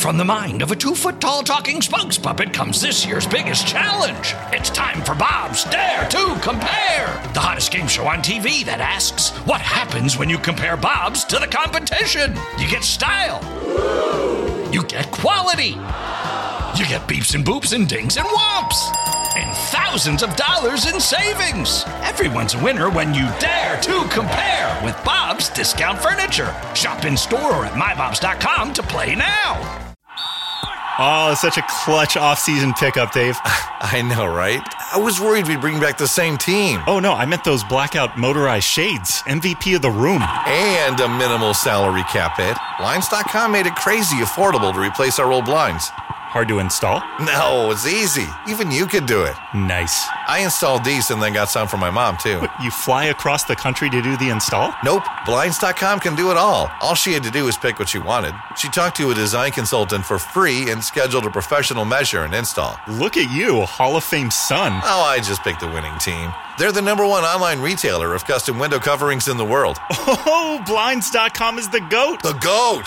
from the mind of a 2-foot-tall talking spokes puppet comes this year's biggest challenge. It's time for Bob's Dare to Compare, the hottest game show on TV that asks, what happens when you compare Bobs to the competition? You get style. You get quality. You get beeps and boops and dings and whomps. And thousands of dollars in savings. Everyone's a winner when you dare to compare with Bob's Discount Furniture. Shop in store or at mybobs.com to play now. Oh, such a clutch off-season pickup, Dave. I know, right? I was worried we'd bring back the same team. Oh, no, I meant those blackout motorized shades. MVP of the room. And a minimal salary cap hit. Blinds.com made it crazy affordable to replace our old blinds. Hard to install? No, it's easy. Even you could do it. Nice. I installed these and then got some for my mom, too. What, you fly across the country to do the install? Nope. Blinds.com can do it all. All she had to do was pick what she wanted. She talked to a design consultant for free and scheduled a professional measure and install. Look at you, Hall of Fame son. Oh, I just picked the winning team. They're the #1 online retailer of custom window coverings in the world. Oh, Blinds.com is the GOAT. The GOAT!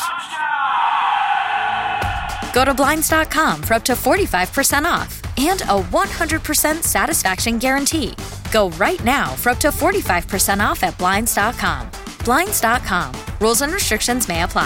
Go to Blinds.com for up to 45% off and a 100% satisfaction guarantee. Go right now for up to 45% off at Blinds.com. Blinds.com. Rules and restrictions may apply.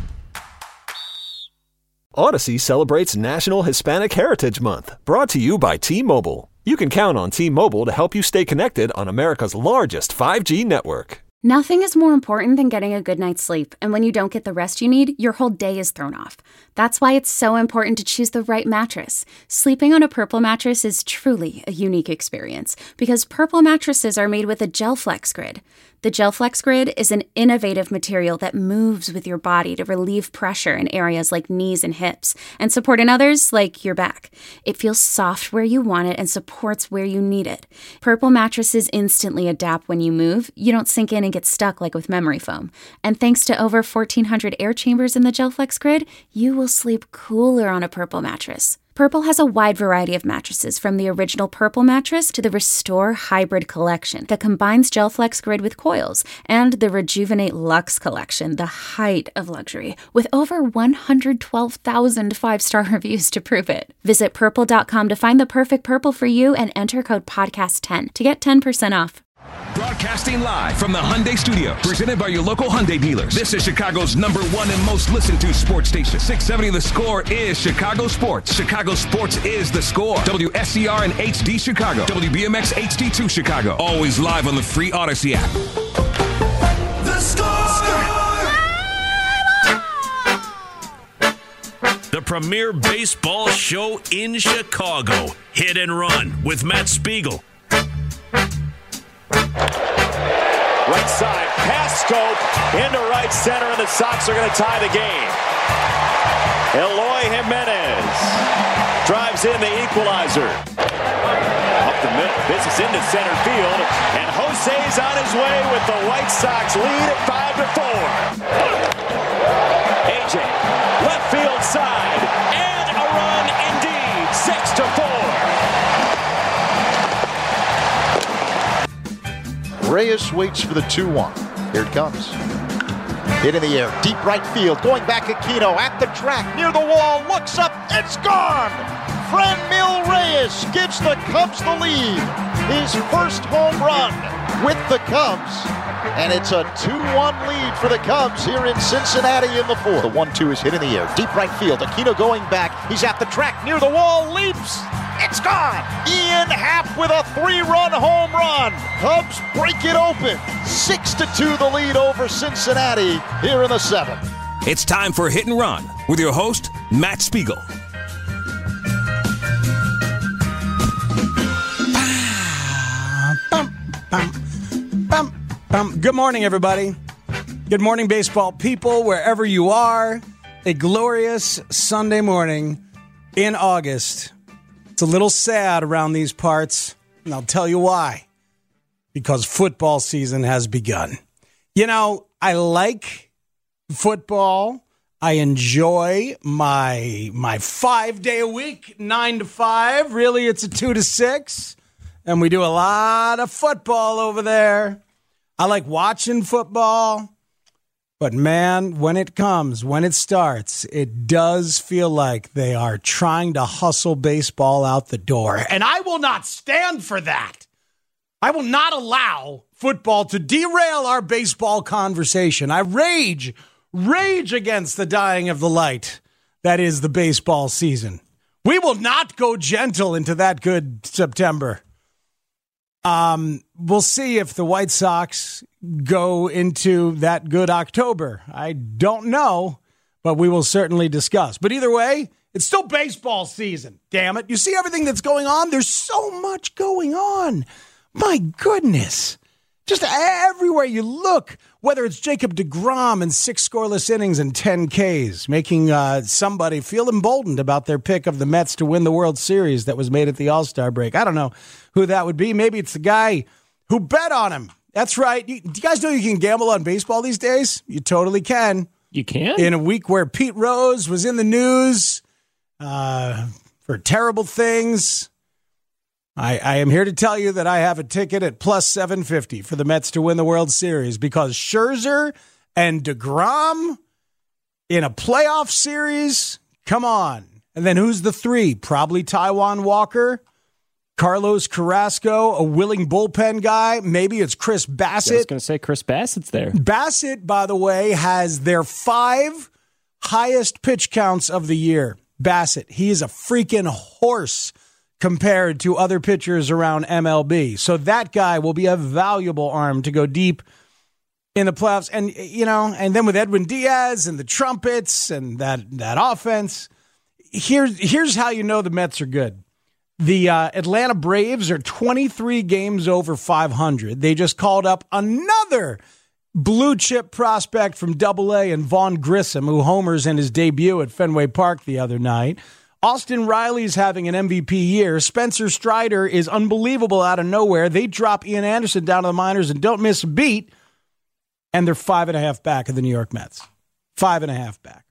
Odyssey celebrates National Hispanic Heritage Month, brought to you by T-Mobile. You can count on T-Mobile to help you stay connected on America's largest 5G network. Nothing is more important than getting a good night's sleep, and when you don't get the rest you need, your whole day is thrown off. That's why it's so important to choose the right mattress. Sleeping on a Purple mattress is truly a unique experience, because Purple mattresses are made with a GelFlex Grid. The GelFlex Grid is an innovative material that moves with your body to relieve pressure in areas like knees and hips, and support in others like your back. It feels soft where you want it and supports where you need it. Purple mattresses instantly adapt when you move. You don't sink in and get stuck like with memory foam. And thanks to over 1,400 air chambers in the GelFlex Grid, you will sleep cooler on a Purple mattress. Purple has a wide variety of mattresses, from the original Purple mattress to the Restore Hybrid collection that combines GelFlex Grid with coils, and the Rejuvenate Luxe collection, the height of luxury, with over 112,000 five-star reviews to prove it. Visit Purple.com to find the perfect Purple for you and enter code podcast10 to get 10% off. Broadcasting live from the Hyundai Studios, presented by your local Hyundai dealers. This is Chicago's #1 and most listened to sports station. 670 The Score is Chicago Sports. Chicago Sports is The Score. WSCR and HD Chicago. WBMX HD2 Chicago. Always live on the free Odyssey app. The Score! The premier baseball show in Chicago. Hit and Run with Matt Spiegel. Right side, pass Scope into right center, and the Sox are going to tie the game. Eloy Jimenez drives in the equalizer. Up the middle, business into center field, and Jose's on his way with the White Sox lead at 5-4. AJ, left field side, and a run indeed, 6-4. Reyes waits for the 2-1. Here it comes. Hit in the air, deep right field, going back Aquino at the track, near the wall, looks up, it's gone! Franmil Reyes gives the Cubs the lead. His first home run with the Cubs. And it's a 2-1 lead for the Cubs here in Cincinnati in the fourth. The 1-2 is hit in the air, deep right field, Aquino going back, he's at the track, near the wall, leaps! It's gone! Ian Happ with a 3-run home run. Cubs break it open. 6-2 the lead over Cincinnati here in the seventh. It's time for Hit and Run with your host, Matt Spiegel. Good morning, everybody. Good morning, baseball people, wherever you are. A glorious Sunday morning in August. It's a little sad around these parts, and I'll tell you why. Because football season has begun. You know, I like football. I enjoy my 5-day-a-week, 9 to 5. Really, it's a 2 to 6. And we do a lot of football over there. I like watching football. But man, when it comes, when it starts, it does feel like they are trying to hustle baseball out the door. And I will not stand for that. I will not allow football to derail our baseball conversation. I rage against the dying of the light that is the baseball season. We will not go gentle into that good September. We'll see if the White Sox go into that good October. I don't know, but we will certainly discuss. But either way, it's still baseball season. Damn it. You see everything that's going on? There's so much going on. My goodness. Just everywhere you look, whether it's Jacob deGrom in 6 scoreless innings and 10 Ks, making somebody feel emboldened about their pick of the Mets to win the World Series that was made at the All-Star break. I don't know who that would be. Maybe it's the guy who bet on him. That's right. Do you guys know you can gamble on baseball these days? You totally can. You can? In a week where Pete Rose was in the news for terrible things, I am here to tell you that I have a ticket at plus 750 for the Mets to win the World Series because Scherzer and deGrom in a playoff series, come on. And then who's the 3? Probably Taijuan Walker, Carlos Carrasco, a willing bullpen guy. Maybe it's Chris Bassett. I was going to say Chris Bassett's there. Bassett, by the way, has their 5 highest pitch counts of the year. Bassett, he is a freaking horse compared to other pitchers around MLB. So that guy will be a valuable arm to go deep in the playoffs. And, and then with Edwin Diaz and the trumpets and that offense, here's how you know the Mets are good. The Atlanta Braves are 23 games over 500. They just called up another blue chip prospect from AA and Vaughn Grissom, who homers in his debut at Fenway Park the other night. Austin Riley's having an MVP year. Spencer Strider is unbelievable out of nowhere. They drop Ian Anderson down to the minors and don't miss a beat. And they're 5.5 back of the New York Mets. 5.5 back.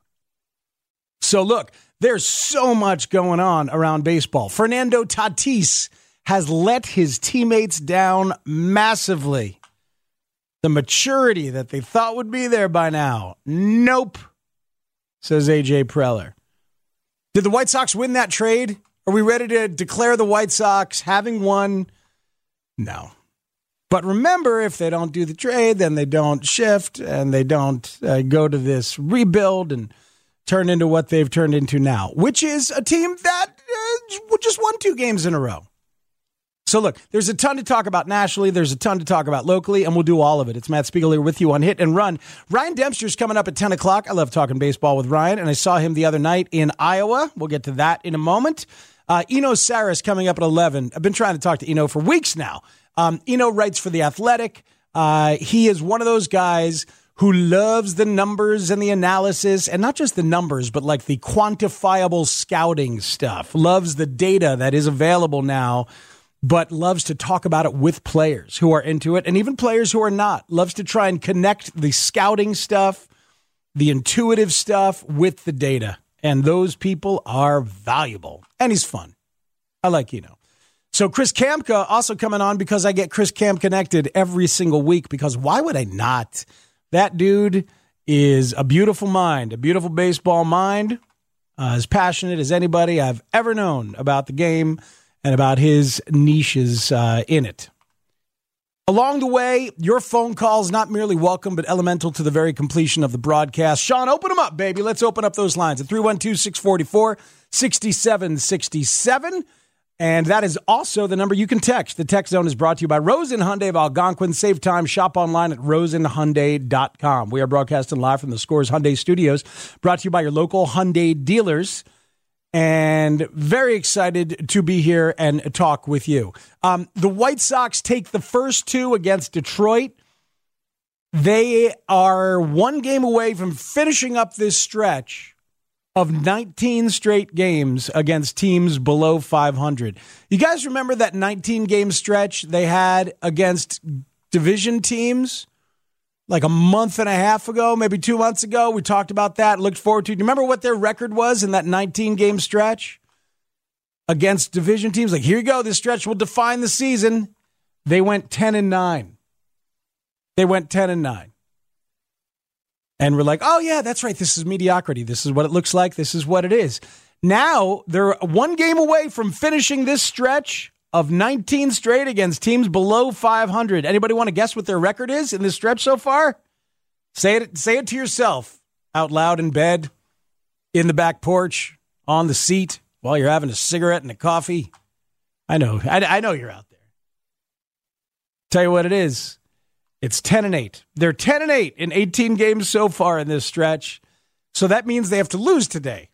So look, there's so much going on around baseball. Fernando Tatis has let his teammates down massively. The maturity that they thought would be there by now. Nope, says A.J. Preller. Did the White Sox win that trade? Are we ready to declare the White Sox having won? No. But remember, if they don't do the trade, then they don't shift and they don't go to this rebuild and turn into what they've turned into now, which is a team that just won 2 games in a row. So look, there's a ton to talk about nationally. There's a ton to talk about locally, and we'll do all of it. It's Matt Spiegel here with you on Hit and Run. Ryan Dempster's coming up at 10 o'clock. I love talking baseball with Ryan, and I saw him the other night in Iowa. We'll get to that in a moment. Eno Saris coming up at 11. I've been trying to talk to Eno for weeks now. Eno writes for The Athletic. He is one of those guys who loves the numbers and the analysis, and not just the numbers, but like the quantifiable scouting stuff. Loves the data that is available now, but loves to talk about it with players who are into it and even players who are not. Loves to try and connect the scouting stuff, the intuitive stuff with the data. And those people are valuable. And he's fun. I like Eno. So Chris Kamka also coming on because I get Chris Kamka connected every single week because why would I not? That dude is a beautiful mind, a beautiful baseball mind, as passionate as anybody I've ever known about the game and about his niches in it. Along the way, your phone calls not merely welcome, but elemental to the very completion of the broadcast. Sean, open them up, baby. Let's open up those lines at 312-644-6767. And that is also the number you can text. The text zone is brought to you by Rosen Hyundai of Algonquin. Save time. Shop online at rosenhyundai.com. We are broadcasting live from the Scores Hyundai Studios, brought to you by your local Hyundai dealers. And very excited to be here and talk with you. The White Sox take the first 2 against Detroit. They are 1 game away from finishing up this stretch of 19 straight games against teams below 500. You guys remember that 19-game stretch they had against division teams? Like a month and a half ago, maybe 2 months ago, we talked about that, looked forward to it. Do you remember what their record was in that 19-game stretch against division teams? Like, here you go, this stretch will define the season. They went 10-9. They went 10-9. And we're like, oh, yeah, that's right. This is mediocrity. This is what it looks like. This is what it is. Now, they're one game away from finishing this stretch of 19 straight against teams below 500. Anybody want to guess what their record is in this stretch so far? Say it to yourself out loud in bed, in the back porch, on the seat, while you're having a cigarette and a coffee. I know you're out there. Tell you what it is. It's 10-8. They're 10-8 in 18 games so far in this stretch. So that means they have to lose today.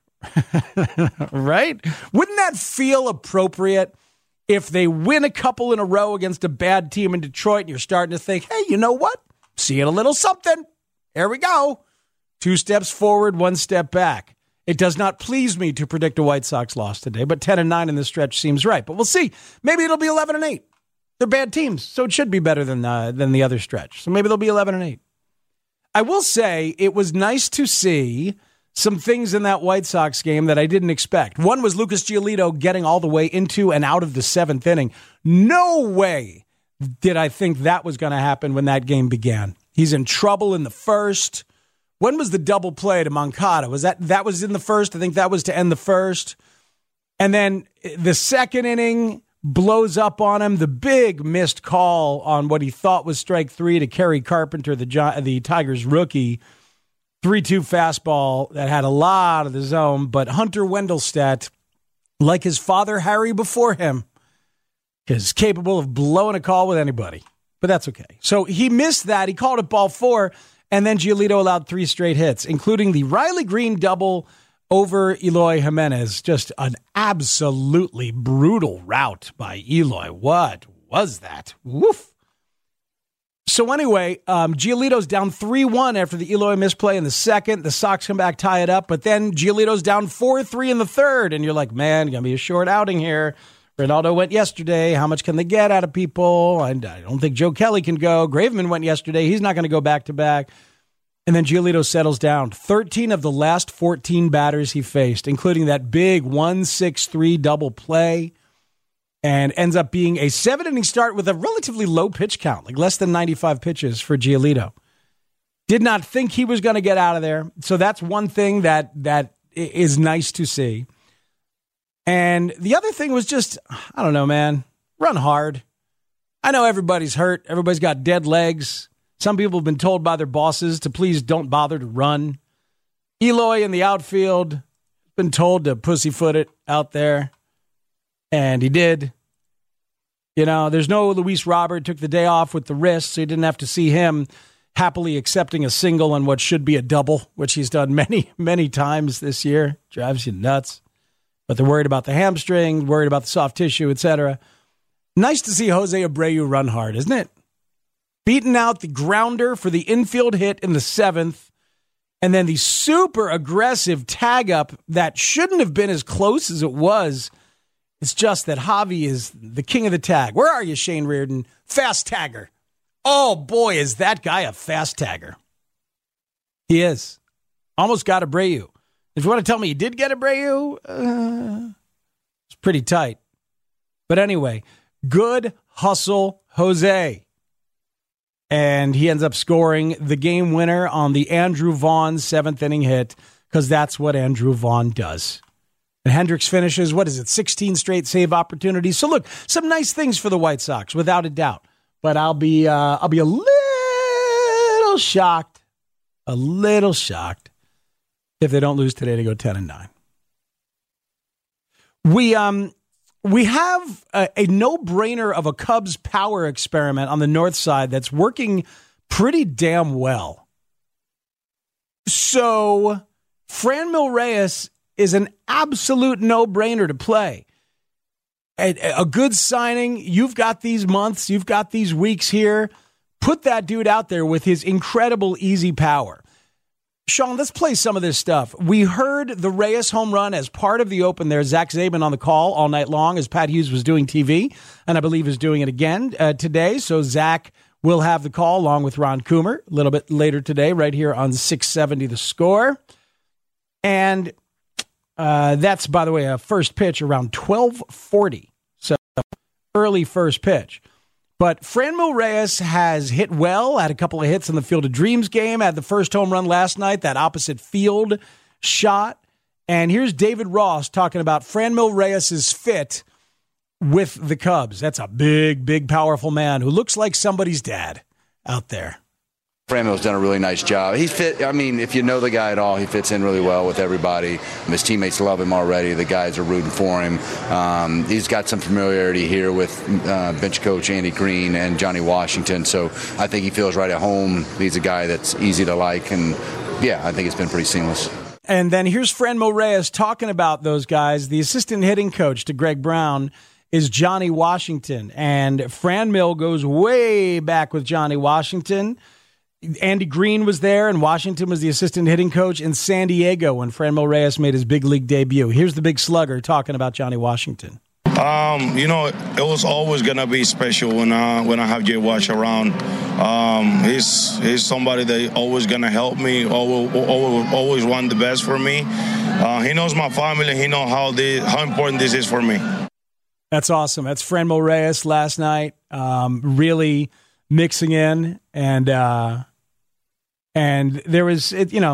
Right? Wouldn't that feel appropriate if they win a couple in a row against a bad team in Detroit and you're starting to think, hey, you know what? Seeing a little something. Here we go. 2 steps forward, 1 step back. It does not please me to predict a White Sox loss today, but 10-9 in this stretch seems right. But we'll see. Maybe it'll be 11-8. They're bad teams, so it should be better than the other stretch. So maybe they'll be 11-8. I will say it was nice to see some things in that White Sox game that I didn't expect. One was Lucas Giolito getting all the way into and out of the 7th inning. No way did I think that was going to happen when that game began. He's in trouble in the first. When was the double play to Moncada? Was that was in the first? I think that was to end the first. And then the 2nd inning blows up on him. The big missed call on what he thought was strike 3 to Kerry Carpenter, the Tigers rookie. 3-2 fastball that had a lot of the zone, but Hunter Wendelstedt, like his father Harry before him, is capable of blowing a call with anybody. But that's okay. So he missed that. He called it ball 4, and then Giolito allowed 3 straight hits, including the Riley Green double over Eloy Jimenez. Just an absolutely brutal rout by Eloy. What was that? Woof. So anyway, Giolito's down 3-1 after the Eloy misplay in the 2nd. The Sox come back, tie it up, but then Giolito's down 4-3 in the 3rd, and you're like, man, going to be a short outing here. Ronaldo went yesterday. How much can they get out of people? I don't think Joe Kelly can go. Graveman went yesterday. He's not going to go back-to-back. And then Giolito settles down. 13 of the last 14 batters he faced, including that big 1-6-3 double play, and ends up being a 7-inning start with a relatively low pitch count, like less than 95 pitches for Giolito. Did not think he was going to get out of there. So that's one thing that is nice to see. And the other thing was just, I don't know, man, run hard. I know everybody's hurt. Everybody's got dead legs. Some people have been told by their bosses to please don't bother to run. Eloy in the outfield, been told to pussyfoot it out there. And he did. You know, there's no Luis Robert, took the day off with the wrist, so you didn't have to see him happily accepting a single on what should be a double, which he's done many, many times this year. Drives you nuts. But they're worried about the hamstring, worried about the soft tissue, etc. Nice to see Jose Abreu run hard, isn't it? Beating out the grounder for the infield hit in the 7th, and then the super aggressive tag up that shouldn't have been as close as it was. It's just that Javi is the king of the tag. Where are you, Shane Reardon? Fast tagger. Oh, boy, is that guy a fast tagger. He is. Almost got Abreu. If you want to tell me he did get Abreu, it's pretty tight. But anyway, good hustle, Jose. And he ends up scoring the game winner on the Andrew Vaughn 7th inning hit, because that's what Andrew Vaughn does. And Hendricks finishes, 16 straight save opportunities. So look, some nice things for the White Sox, without a doubt. But I'll be a little shocked, if they don't lose today to go 10-9. We have a no-brainer of a Cubs power experiment on the north side that's working pretty damn well. So Franmil Reyes is an absolute no-brainer to play. A good signing. You've got these months. You've got these weeks here. Put that dude out there with his incredible easy power. Sean, let's play some of this stuff. We heard the Reyes home run as part of the open there. Zach Zabin on the call all night long as Pat Hughes was doing TV, and I believe is doing it again today. So Zach will have the call along with Ron Coomer a little bit later today right here on 670 The Score. And that's, by the way, a first pitch around 12:40. So early first pitch. But Franmil Reyes has hit well, had a couple of hits in the Field of Dreams game, had the first home run last night, that opposite field shot. And here's David Ross talking about Franmil Reyes' fit with the Cubs. That's a big, big, powerful man who looks like somebody's dad out there. Franmil's done a really nice job. He's fit. I mean, if you know the guy at all, he fits in really well with everybody. His teammates love him already. The guys are rooting for him. He's got some familiarity here with bench coach Andy Green and Johnny Washington, so I think he feels right at home. He's a guy that's easy to like, and yeah, I think it's been pretty seamless. And then here's Franmil Reyes talking about those guys. The assistant hitting coach to Greg Brown is Johnny Washington, and Franmil goes way back with Johnny Washington. Andy Green was there, and Washington was the assistant hitting coach in San Diego when Franmil Reyes made his big league debut. Here's the big slugger talking about Johnny Washington. It was always going to be special when I have Jay Wash around. He's somebody that always going to help me, always want the best for me. He knows my family. He knows how important this is for me. That's awesome. That's Franmil Reyes last night, really mixing in, and there was,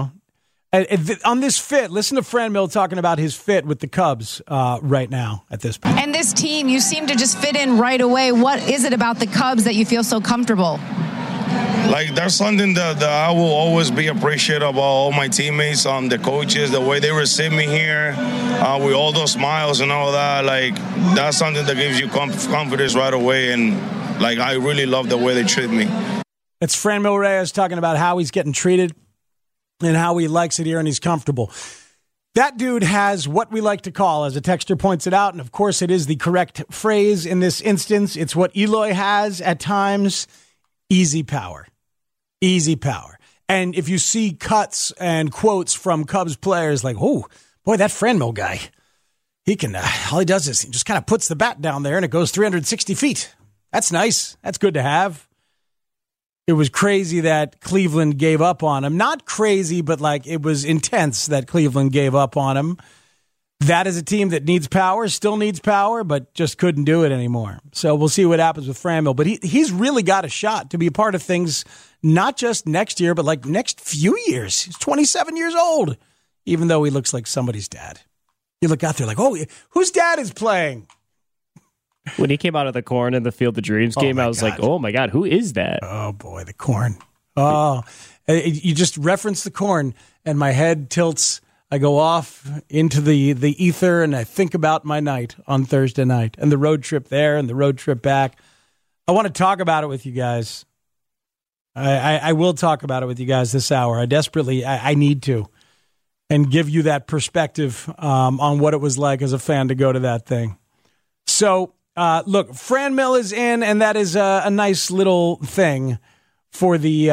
on this fit, listen to Franmil talking about his fit with the Cubs right now at this point. And this team, you seem to just fit in right away. What is it about the Cubs that you feel so comfortable? Like, there's something that I will always be appreciative of all my teammates, the coaches, the way they receive me here, with all those smiles and all that. Like, that's something that gives you confidence right away, and like, I really love the way they treat me. It's Franmil Reyes talking about how he's getting treated and how he likes it here and he's comfortable. That dude has what we like to call, as a texter points it out, and of course it is the correct phrase in this instance, it's what Eloy has at times, easy power. Easy power. And if you see cuts and quotes from Cubs players like, oh, boy, that Franmil guy, he can, all he does is he just kind of puts the bat down there and it goes 360 feet. That's nice. That's good to have. It was crazy that Cleveland gave up on him. Not crazy, but like it was intense that Cleveland gave up on him. That is a team that needs power, still needs power, but just couldn't do it anymore. So we'll see what happens with Franmil. But he's really got a shot to be a part of things, not just next year, but like next few years. He's 27 years old, even though he looks like somebody's dad. You look out there like, oh, whose dad is playing? When he came out of the corn in the Field of Dreams game, I was like, oh, my God, who is that? Oh, boy, the corn. Oh, you just reference the corn, and my head tilts. I go off into the ether, and I think about my night on Thursday night and the road trip there and the road trip back. I want to talk about it with you guys. I will talk about it with you guys this hour. I need to, and give you that perspective on what it was like as a fan to go to that thing. So, look, Franmil is in, and that is a nice little thing for the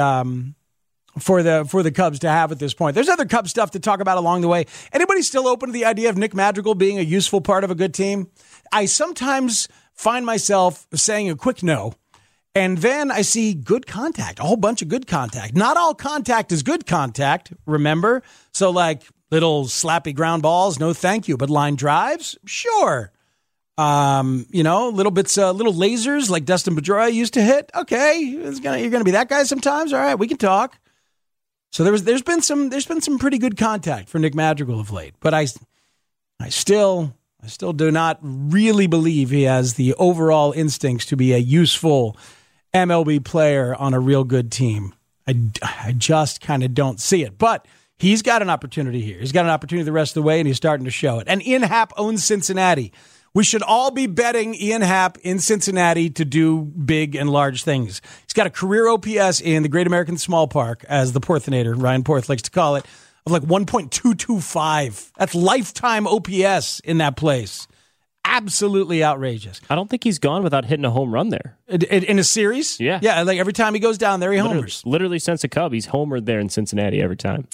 Cubs to have at this point. There's other Cubs stuff to talk about along the way. Anybody still open to the idea of Nick Madrigal being a useful part of a good team? I sometimes find myself saying a quick no, and then I see good contact, a whole bunch of good contact. Not all contact is good contact, remember? So like little slappy ground balls, no thank you, but line drives, sure. Little bits, little lasers like Dustin Pedroia used to hit. Okay, you're gonna be that guy sometimes. All right, we can talk. So there's been some pretty good contact for Nick Madrigal of late, but I still do not really believe he has the overall instincts to be a useful MLB player on a real good team. I just kind of don't see it, but he's got an opportunity here. He's got an opportunity the rest of the way, and he's starting to show it. And Ian Happ owns Cincinnati. We should all be betting Ian Happ in Cincinnati to do big and large things. He's got a career OPS in the Great American Small Park, as the Porthinator, Ryan Porth, likes to call it, of like 1.225. That's lifetime OPS in that place. Absolutely outrageous. I don't think he's gone without hitting a home run there. In a series? Yeah. Yeah, like every time he goes down there, he homers. Literally since a Cub, he's homered there in Cincinnati every time.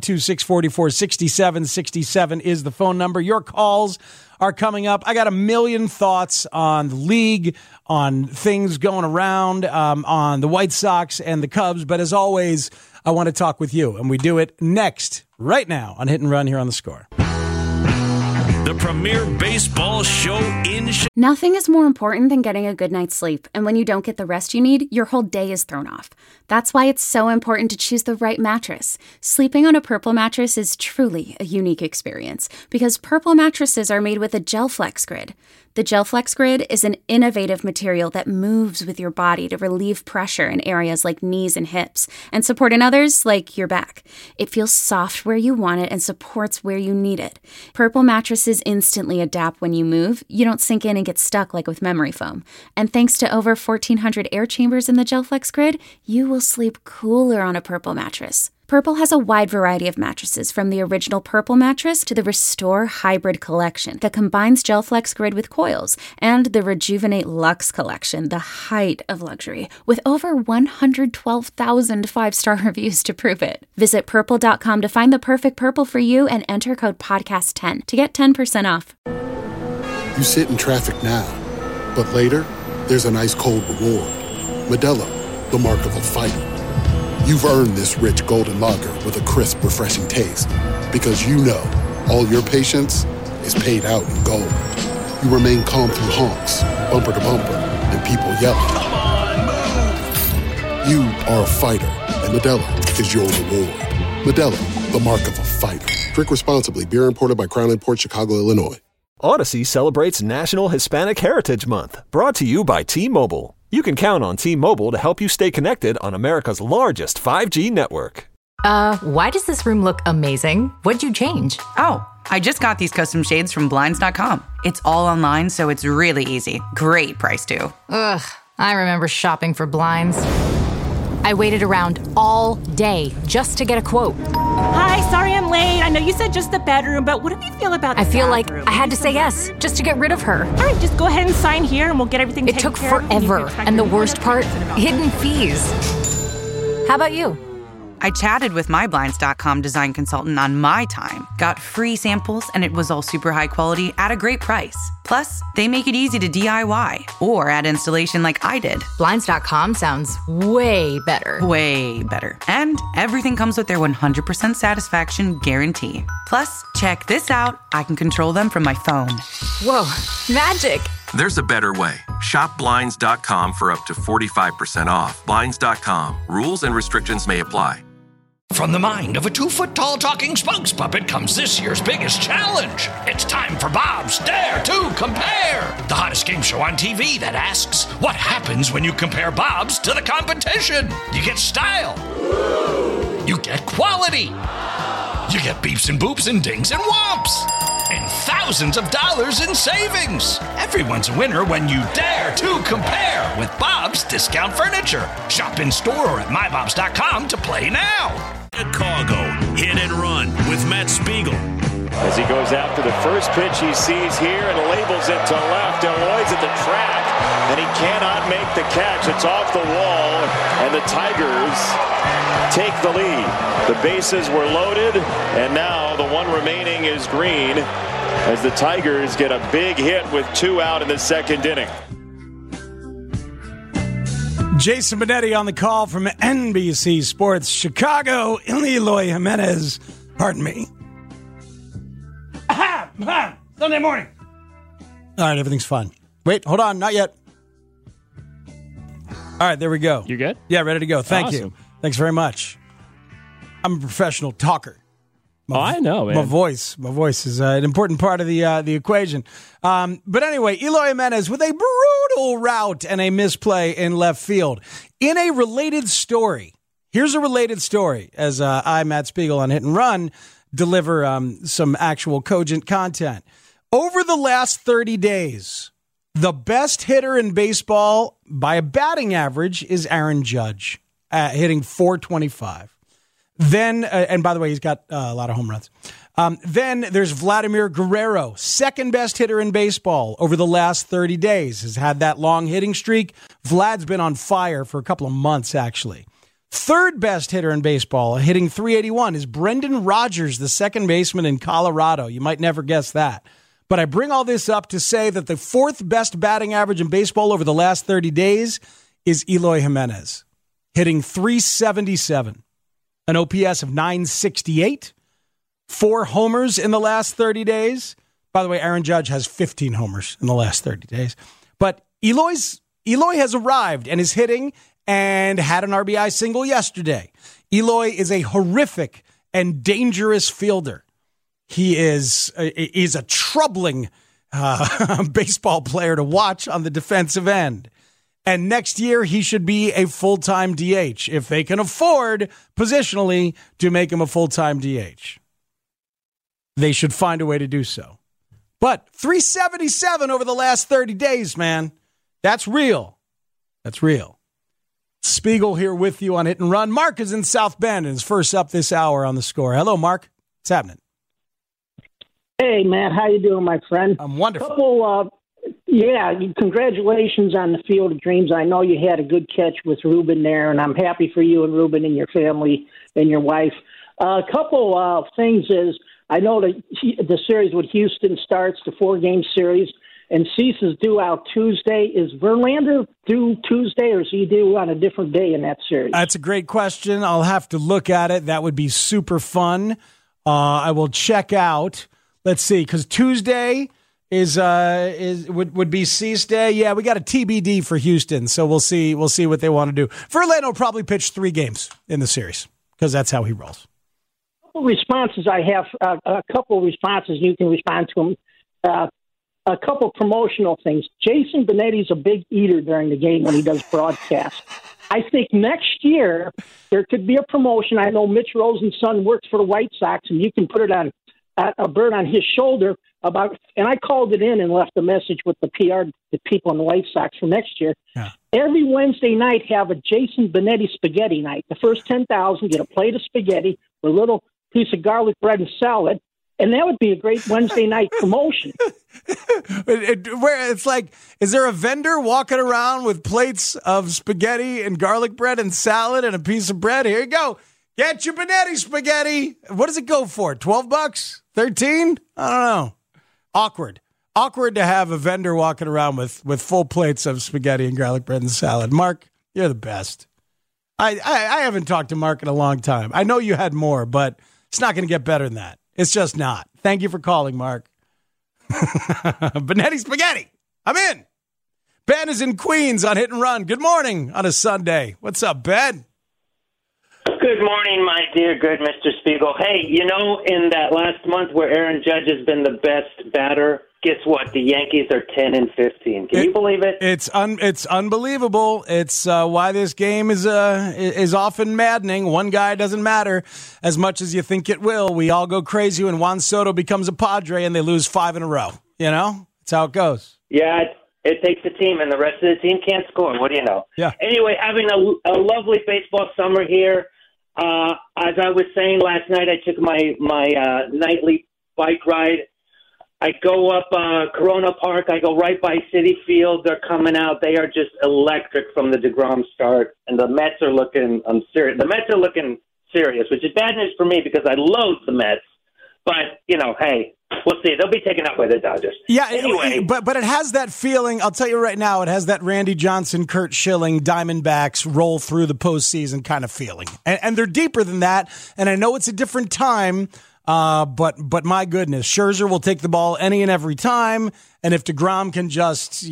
312-644-6767 is the phone number. Your calls are coming up. I got a million thoughts on the league, on things going around, on the White Sox and the Cubs. But as always, I want to talk with you. And we do it next, right now, on Hit and Run here on The Score. The the premier baseball show in Chicago. Nothing is more important than getting a good night's sleep, and when you don't get the rest you need, your whole day is thrown off. That's why it's so important to choose the right mattress. Sleeping on a Purple mattress is truly a unique experience because Purple mattresses are made with a GelFlex Grid. The GelFlex Grid is an innovative material that moves with your body to relieve pressure in areas like knees and hips and support in others like your back. It feels soft where you want it and supports where you need it. Purple mattresses instantly adapt when you move. You don't sink in and get stuck like with memory foam. And thanks to over 1,400 air chambers in the GelFlex Grid, you will sleep cooler on a Purple mattress. Purple has a wide variety of mattresses, from the original Purple mattress to the Restore Hybrid collection that combines GelFlex Grid with coils, and the Rejuvenate Luxe collection, the height of luxury, with over 112,000 five-star reviews to prove it. Visit Purple.com to find the perfect Purple for you and enter code PODCAST10 to get 10% off. You sit in traffic now, but later, there's an ice-cold reward. Modelo, the mark of a fighter. You've earned this rich golden lager with a crisp, refreshing taste. Because you know all your patience is paid out in gold. You remain calm through honks, bumper to bumper, and people yelling. Come on, move! You are a fighter, and Modelo is your reward. Modelo, the mark of a fighter. Drink responsibly. Beer imported by Crown Imports, Chicago, Illinois. Odyssey celebrates National Hispanic Heritage Month, brought to you by T-Mobile. You can count on T-Mobile to help you stay connected on America's largest 5G network. Why does this room look amazing? What'd you change? Oh, I just got these custom shades from Blinds.com. It's all online, so it's really easy. Great price, too. Ugh, I remember shopping for blinds. I waited around all day just to get a quote. Hi, sorry I'm late. I know you said just the bedroom, but what do you feel about the I feel bathroom? like I had to say yes just to get rid of her. All right, just go ahead and sign here and we'll get everything taken care of. It took forever, and the worst part, hidden fees. How about you? I chatted with my Blinds.com design consultant on my time, got free samples, and it was all super high quality at a great price. Plus, they make it easy to DIY or add installation like I did. Blinds.com sounds way better. Way better. And everything comes with their 100% satisfaction guarantee. Plus, check this out. I can control them from my phone. Whoa, magic. There's a better way. Shop Blinds.com for up to 45% off. Blinds.com. Rules and restrictions may apply. From the mind of a 2-foot-tall talking spokes puppet comes this year's biggest challenge. It's time for Bob's Dare to Compare, the hottest game show on TV that asks, what happens when you compare Bob's to the competition? You get style. You get quality. You get beeps and boops and dings and whomps. And thousands of dollars in savings. Everyone's a winner when you dare to compare with Bob's Discount Furniture. Shop in store or at mybobs.com to play now. Chicago, hit and run with Matt Spiegel. As he goes after the first pitch he sees here and labels it to left. Eloy's at the track, and he cannot make the catch. It's off the wall, and the Tigers take the lead. The bases were loaded, and now the one remaining is Green as the Tigers get a big hit with 2 out in the second inning. Jason Benetti on the call from NBC Sports Chicago. Eloy Jimenez, pardon me. Sunday morning. All right, everything's fine. Wait, hold on, not yet. All right, there we go. You good? Yeah, ready to go. Thank Awesome. you. Thanks very much. I'm a professional talker. I know, man. My voice is an important part of the equation. But anyway, Eloy Jimenez with a brutal rout and a misplay in left field. In a related story, here's a related story as I, Matt Spiegel, on Hit and Run, deliver some actual cogent content. Over the last 30 days, the best hitter in baseball by a batting average is Aaron Judge, hitting .425. Then, and by the way, he's got a lot of home runs. Then there's Vladimir Guerrero, second best hitter in baseball over the last 30 days. Has had that long hitting streak. Vlad's been on fire for a couple of months, actually. Third best hitter in baseball, hitting .381, is Brendan Rodgers, the second baseman in Colorado. You might never guess that. But I bring all this up to say that the fourth best batting average in baseball over the last 30 days is Eloy Jimenez, hitting .377. An OPS of .968, 4 homers in the last 30 days, By the way, Aaron Judge has 15 homers in the last 30 days. But Eloy has arrived and is hitting and had an RBI single yesterday. Eloy is a horrific and dangerous fielder. He is a troubling baseball player to watch on the defensive end. And next year, he should be a full-time DH if they can afford positionally to make him a full-time DH. They should find a way to do so. But 377 over the last 30 days, man. That's real. That's real. Spiegel here with you on Hit and Run. Mark is in South Bend and is first up this hour on the score. Hello, Mark. What's happening? Hey, Matt. How you doing, my friend? I'm wonderful. Congratulations on the Field of Dreams. I know you had a good catch with Ruben there, and I'm happy for you and Ruben and your family and your wife. A couple of things is, I know that the series with Houston starts, the 4-game series, and Cease is due out Tuesday. Is Verlander due Tuesday, or is he due on a different day in that series? That's a great question. I'll have to look at it. That would be super fun. I will check out. Let's see, because Tuesday would be Cease Day. Yeah, we got a TBD for Houston, so we'll see what they want to do. Verlander will probably pitch 3 games in the series because that's how he rolls. Responses I have, a couple of responses, you can respond to them. A couple promotional things. Jason Benetti's a big eater during the game when he does broadcast. I think next year there could be a promotion. I know Mitch Rosen's son works for the White Sox, and you can put it on a bird on his shoulder about. And I called it in and left a message with the PR, the people in the White Sox for next year. Yeah. Every Wednesday night, have a Jason Benetti spaghetti night. The first 10,000 get a plate of spaghetti with a little piece of garlic bread and salad, and that would be a great Wednesday night promotion. Where it's like, is there a vendor walking around with plates of spaghetti and garlic bread and salad and a piece of bread? Here you go. Get your Benetti spaghetti. What does it go for? $12? 13? I don't know. Awkward to have a vendor walking around with full plates of spaghetti and garlic bread and salad. Mark, you're the best. I haven't talked to Mark in a long time. I know you had more, but it's not going to get better than that. It's just not. Thank you for calling, Mark. Benetti spaghetti. I'm in. Ben is in Queens on Hit and Run. Good morning on a Sunday. What's up, Ben? Good morning, my dear good Mr. Spiegel. Hey, in that last month where Aaron Judge has been the best batter, guess what? The Yankees are 10-15. Can you believe it? It's unbelievable. It's why this game is often maddening. One guy doesn't matter as much as you think it will. We all go crazy when Juan Soto becomes a Padre and they lose 5 in a row. That's how it goes. Yeah, it takes a team, and the rest of the team can't score. What do you know? Yeah. Anyway, having a lovely baseball summer here. As I was saying last night, I took my nightly bike ride. I go up Corona Park. I go right by Citi Field. They're coming out. They are just electric from the DeGrom start. And the Mets are looking serious. The Mets are looking serious, which is bad news for me because I loathe the Mets. But, hey, we'll see. They'll be taken up by the Dodgers. Yeah, anyway. But it has that feeling. I'll tell you right now, it has that Randy Johnson, Kurt Schilling, Diamondbacks roll through the postseason kind of feeling. And they're deeper than that. And I know it's a different time. But my goodness, Scherzer will take the ball any and every time, and if DeGrom can just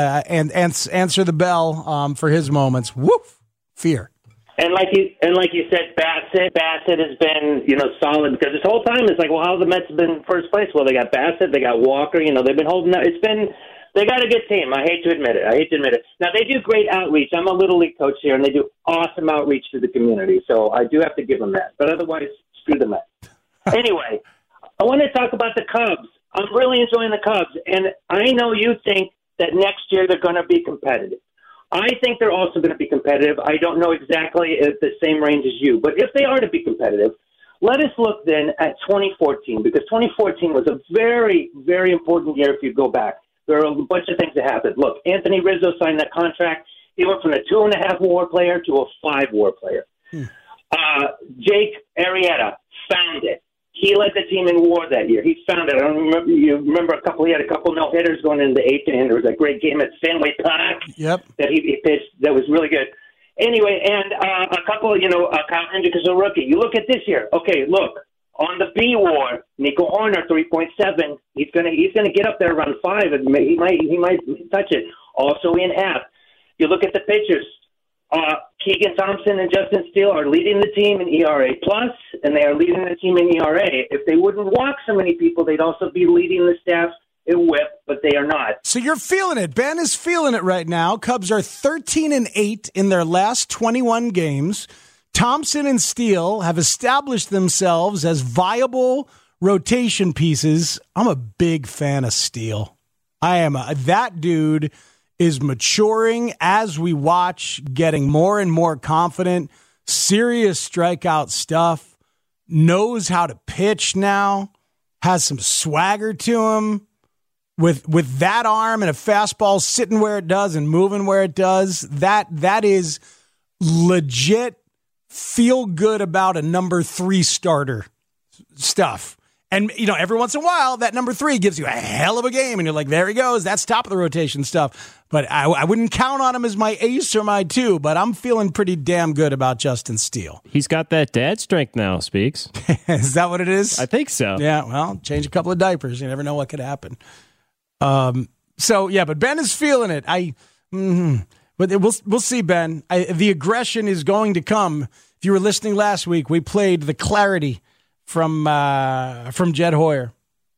answer the bell for his moments, woof, fear. And like you said, Bassett has been solid because this whole time it's like, well, how have the Mets been first place? Well, they got Bassett, they got Walker. They've been holding out. They got a good team. I hate to admit it. Now they do great outreach. I'm a little league coach here, and they do awesome outreach to the community. So I do have to give them that. But otherwise, screw the Mets. Anyway, I want to talk about the Cubs. I'm really enjoying the Cubs, and I know you think that next year they're going to be competitive. I think they're also going to be competitive. I don't know exactly at the same range as you, but if they are to be competitive, let us look then at 2014, because 2014 was a very, very important year if you go back. There are a bunch of things that happened. Look, Anthony Rizzo signed that contract. He went from a 2.5 WAR player to a 5 WAR player. Jake Arrieta found it. He led the team in WAR that year. He found it. I don't remember. You remember he had a couple no-hitters going into the 8th inning. There was a great game at Fenway Park that he pitched that was really good. Anyway, and a couple, Kyle Hendricks is a rookie. You look at this year. Okay, look, On the B WAR, Nico Horner 3.7. He's gonna get up there around 5, and he might touch it. Also in F. You look at the pitchers. Keegan Thompson and Justin Steele are leading the team in ERA+, and they are leading the team in ERA. If they wouldn't walk so many people, they'd also be leading the staff in WHIP, but they are not. So you're feeling it. Ben is feeling it right now. Cubs are 13-8 in their last 21 games. Thompson and Steele have established themselves as viable rotation pieces. I'm a big fan of Steele. I am. That dude is maturing as we watch, getting more and more confident, serious strikeout stuff, knows how to pitch now, has some swagger to him. With that arm and a fastball sitting where it does and moving where it does, that is legit feel good about a number 3 starter stuff. And, every once in a while, that number 3 gives you a hell of a game, and you're like, there he goes. That's top of the rotation stuff. But I wouldn't count on him as my ace or my 2, but I'm feeling pretty damn good about Justin Steele. He's got that dad strength now, Speaks. Is that what it is? I think so. Yeah, well, change a couple of diapers. You never know what could happen. But Ben is feeling it. But we'll see, Ben. The aggression is going to come. If you were listening last week, we played the clarity from Jed Hoyer.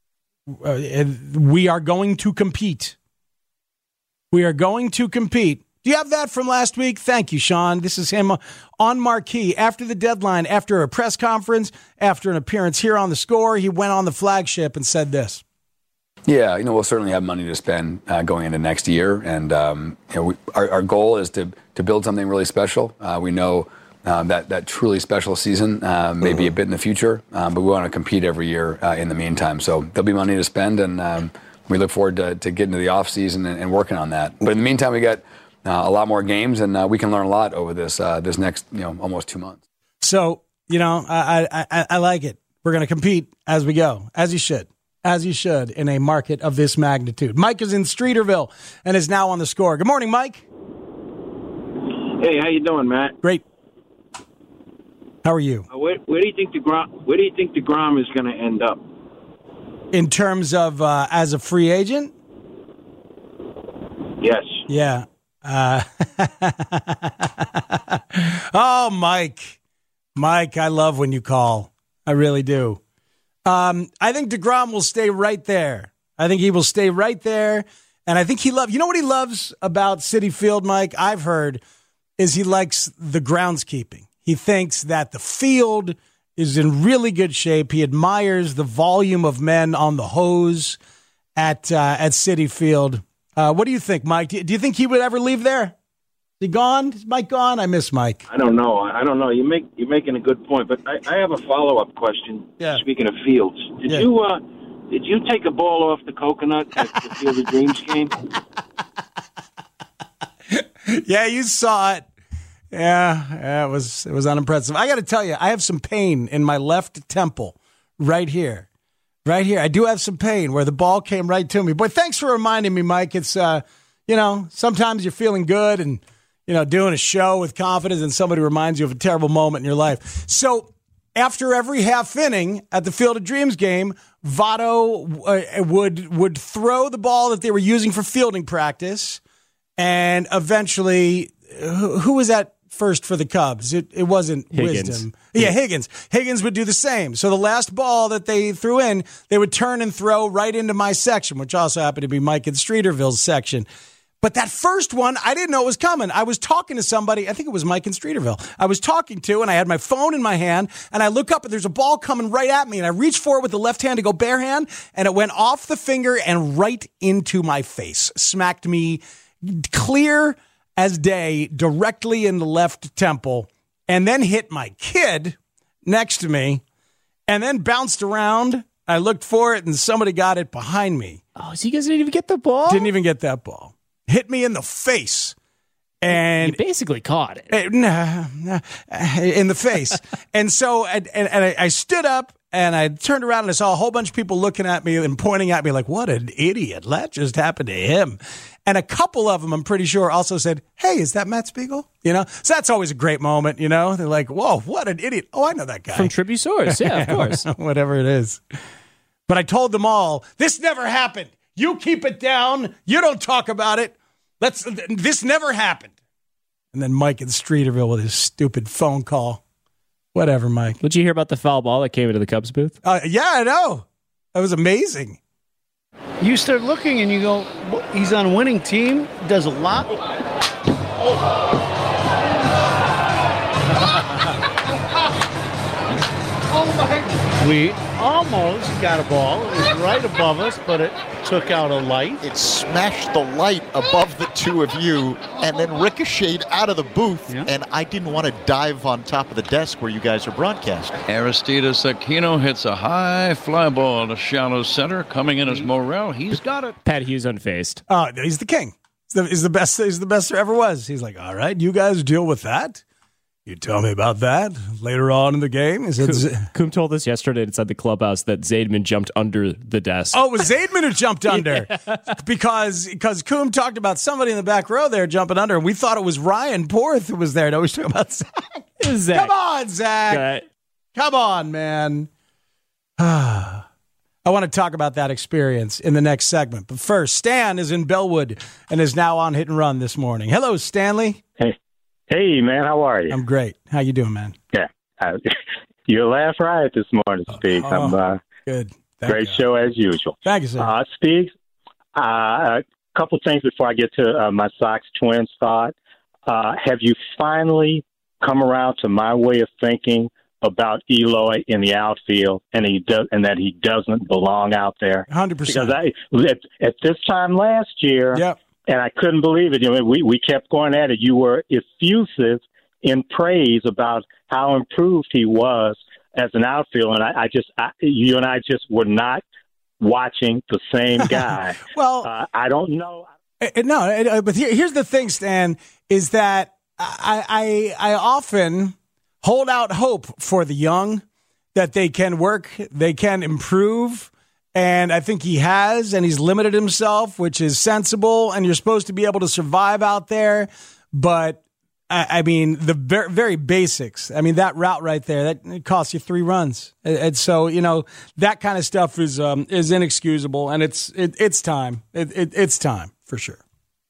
We are going to compete. We are going to compete. Do you have that from last week? Thank you, Sean. This is him on Marquee. After the deadline, after a press conference, after an appearance here on The Score, he went on the flagship and said this. Yeah, we'll certainly have money to spend going into next year. And our goal is to build something really special. We know that truly special season may be a bit in the future, but we want to compete every year in the meantime. So there'll be money to spend, and we look forward to getting to the off season and working on that. But in the meantime, we got a lot more games, and we can learn a lot over this next almost 2 months. So I like it. We're going to compete as we go, as you should. As you should in a market of this magnitude. Mike is in Streeterville and is now on The Score. Good morning, Mike. Hey, how you doing, Matt? Great. How are you? Where do you think DeGrom is going to end up? In terms of as a free agent? Yes. Yeah. Oh, Mike. Mike, I love when you call. I really do. I think DeGrom will stay right there. I think he will stay right there. And I think you know what he loves about Citi Field, Mike? I've heard is he likes the groundskeeping. He thinks that the field is in really good shape. He admires the volume of men on the hose at Citi Field. What do you think, Mike? Do you think he would ever leave there? Is he gone? Is Mike gone? I miss Mike. I don't know. You're making a good point, but I have a follow-up question. Yeah. Speaking of fields, did you take a ball off the coconut at the Field of Dreams game? Yeah, you saw it. Yeah, it was unimpressive. I got to tell you, I have some pain in my left temple right here. Right here. I do have some pain where the ball came right to me. Boy, thanks for reminding me, Mike. It's, sometimes you're feeling good and, doing a show with confidence and somebody reminds you of a terrible moment in your life. So after every half inning at the Field of Dreams game, Votto would throw the ball that they were using for fielding practice. And eventually, who was at first for the Cubs? It wasn't Higgins. Wisdom. Yeah, Higgins. Higgins would do the same. So the last ball that they threw in, they would turn and throw right into my section, which also happened to be Mike and Streeterville's section. But that first one, I didn't know it was coming. I was talking to somebody, I think it was Mike in Streeterville. I was talking to, and I had my phone in my hand, and I look up, and there's a ball coming right at me, and I reach for it with the left hand to go bare hand, and it went off the finger and right into my face. Smacked me clear as day directly in the left temple, and then hit my kid next to me, and then bounced around. I looked for it, and somebody got it behind me. Oh, so you guys didn't even get the ball? Didn't even get that ball. Hit me in the face. And you basically caught it. In the face. And so I stood up, and I turned around and I saw a whole bunch of people looking at me and pointing at me like, what an idiot. That just happened to him. And a couple of them, I'm pretty sure, also said, hey, is that Matt Spiegel? So that's always a great moment, They're like, whoa, what an idiot. Oh, I know that guy. From Tribute Source, yeah, of course. Whatever it is. But I told them all, this never happened. You keep it down. You don't talk about it. This never happened. And then Mike in Streeterville with his stupid phone call. Whatever, Mike. Did you hear about the foul ball that came into the Cubs booth? Yeah, I know. That was amazing. You start looking and you go, he's on a winning team, does a lot. Oh my! We almost got a ball. It was right above us, but it took out a light. It smashed the light above the two of you and then ricocheted out of the booth. Yeah. And I didn't want to dive on top of the desk where you guys are broadcasting. Aristides Aquino hits a high fly ball to shallow center. Coming in as Morel. He's got it. Pat Hughes unfazed. Oh, he's the king. He's the best. He's the best there ever was. He's like, all right, you guys deal with that. You tell me about that later on in the game. Coom told us yesterday inside the clubhouse that Zaidman jumped under the desk. Oh, it was Zaidman who jumped under because Coom talked about somebody in the back row there jumping under, and we thought it was Ryan Porth who was there. No, he's talking about Zach. Come on, Zach. Come on, man. I want to talk about that experience in the next segment. But first, Stan is in Bellwood and is now on Hit and Run this morning. Hello, Stanley. Hey, man, how are you? I'm great. How you doing, man? Yeah. You laugh right this morning, Speaks. Good. Great show as usual. Thank you, sir. Speaks, a couple things before I get to my Sox Twins thought. Have you finally come around to my way of thinking about Eloy in the outfield and that he doesn't belong out there? 100%. Because at this time last year, yep. And I couldn't believe it. We kept going at it. You were effusive in praise about how improved he was as an outfielder, and you and I just were not watching the same guy. Well, I don't know. No, but here's the thing, Stan, is that I often hold out hope for the young that they can work, they can improve. And I think he has, and he's limited himself, which is sensible, and you're supposed to be able to survive out there. But, I mean, the very, very basics, I mean, that route right there, that costs you 3 runs. And so, that kind of stuff is inexcusable, and it's time. It's time, for sure.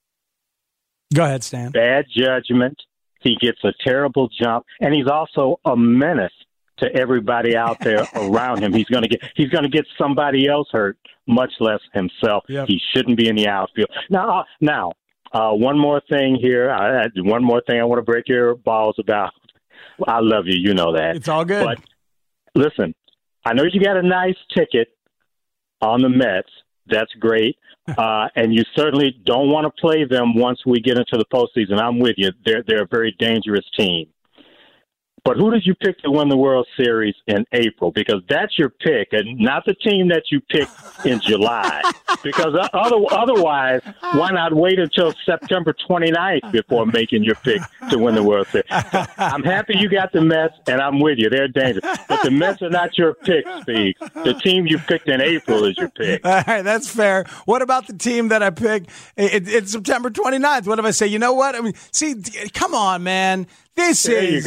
Go ahead, Stan. Bad judgment. He gets a terrible jump, and he's also a menace to everybody out there around him. He's going to get somebody else hurt, much less himself. Yep. He shouldn't be in the outfield. Now, one more thing here. One more thing I want to break your balls about. I love you. You know that. It's all good. But listen, I know you got a nice ticket on the Mets. That's great. And you certainly don't want to play them once we get into the postseason. I'm with you. They're a very dangerous team. But who did you pick to win the World Series in April? Because that's your pick, and not the team that you picked in July. Because otherwise, why not wait until September 29th before making your pick to win the World Series? I'm happy you got the Mets, and I'm with you. They're dangerous. But the Mets are not your pick, Speak. The team you picked in April is your pick. All right, that's fair. What about the team that I picked? It's September 29th. What if I say, you know what? I mean, see, come on, man. This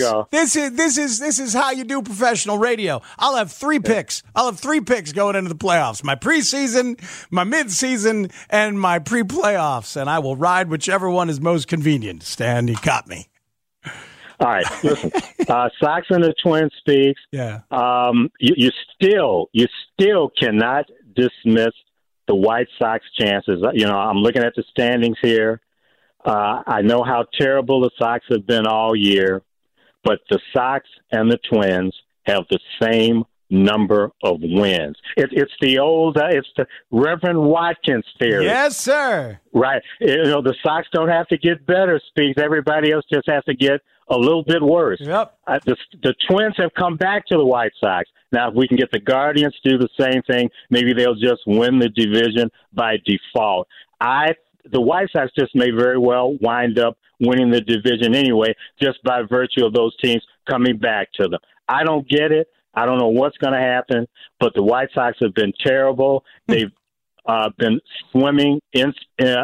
is how you do professional radio. I'll have 3 picks. I'll have 3 picks going into the playoffs. My preseason, my midseason, and my pre-playoffs. And I will ride whichever one is most convenient. Stan, you got me. All right, listen. Sox and the Twins Speaks. Yeah. You still cannot dismiss the White Sox chances. I'm looking at the standings here. I know how terrible the Sox have been all year, but the Sox and the Twins have the same number of wins. It's the Reverend Watkins theory. Yes, sir. Right. The Sox don't have to get better, Speaks. Everybody else just has to get a little bit worse. Yep. The Twins have come back to the White Sox. Now, if we can get the Guardians to do the same thing, maybe they'll just win the division by default. The White Sox just may very well wind up winning the division anyway, just by virtue of those teams coming back to them. I don't get it. I don't know what's going to happen, but the White Sox have been terrible. They've been swimming in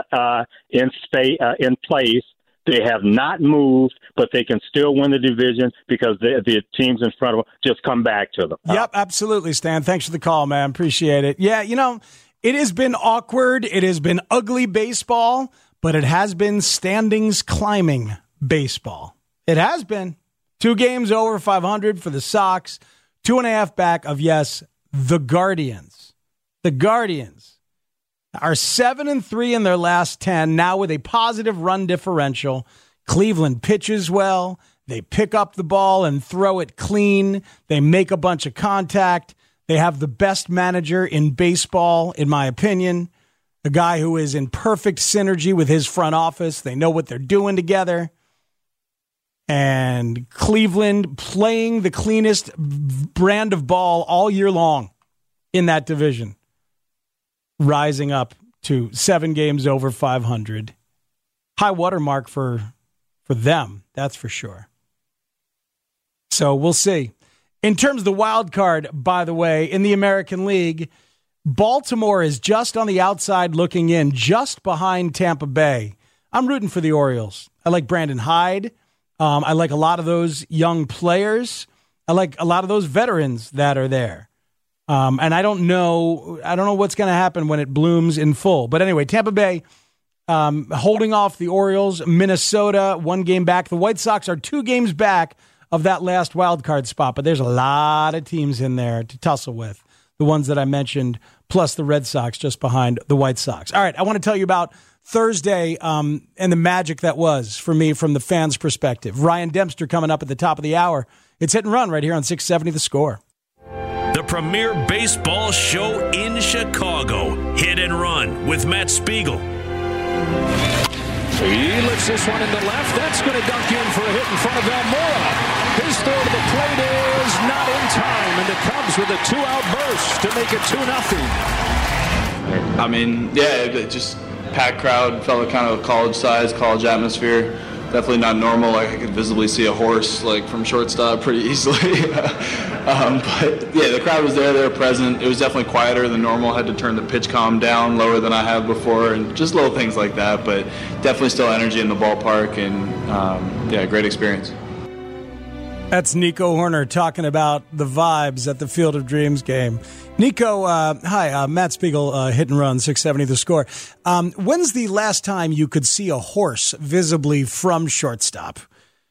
place. They have not moved, but they can still win the division because the teams in front of them just come back to them. Yep, absolutely, Stan. Thanks for the call, man. Appreciate it. Yeah, it has been awkward. It has been ugly baseball, but it has been standings climbing baseball. It has been. 2 games over 500 for the Sox, 2.5 back of, yes, the Guardians. The Guardians are 7-3 in their last 10, now with a positive run differential. Cleveland pitches well. They pick up the ball and throw it clean. They make a bunch of contact. They have the best manager in baseball, in my opinion, a guy who is in perfect synergy with his front office. They know what they're doing together. And Cleveland playing the cleanest brand of ball all year long in that division, rising up to 7 games over 500. High watermark for them, that's for sure. So we'll see. In terms of the wild card, by the way, in the American League, Baltimore is just on the outside looking in, just behind Tampa Bay. I'm rooting for the Orioles. I like Brandon Hyde. I like a lot of those young players. I like a lot of those veterans that are there. And I don't know what's going to happen when it blooms in full. But anyway, Tampa Bay holding off the Orioles. Minnesota 1 game back. The White Sox are 2 games back of that last wild card spot. But there's a lot of teams in there to tussle with. The ones that I mentioned, plus the Red Sox just behind the White Sox. All right, I want to tell you about Thursday and the magic that was for me from the fans' perspective. Ryan Dempster coming up at the top of the hour. It's Hit and Run right here on 670 The Score. The premier baseball show in Chicago. Hit and Run with Matt Spiegel. He lifts this one in the left. That's going to dunk in for a hit in front of Almora. His throw to the plate is not in time, and the Cubs with a 2-out burst to make it 2-0. I mean, yeah, just packed crowd, felt like kind of a college size, college atmosphere. Definitely not normal. Like, I could visibly see a horse from shortstop pretty easily. But yeah, the crowd was there. They were present. It was definitely quieter than normal. Had to turn the pitch comm down lower than I have before, and just little things like that. But definitely still energy in the ballpark, and yeah, great experience. That's Nico Horner talking about the vibes at the Field of Dreams game. Nico, hi, Matt Spiegel, Hit and Run, 670 The Score. When's the last time you could see a horse visibly from shortstop?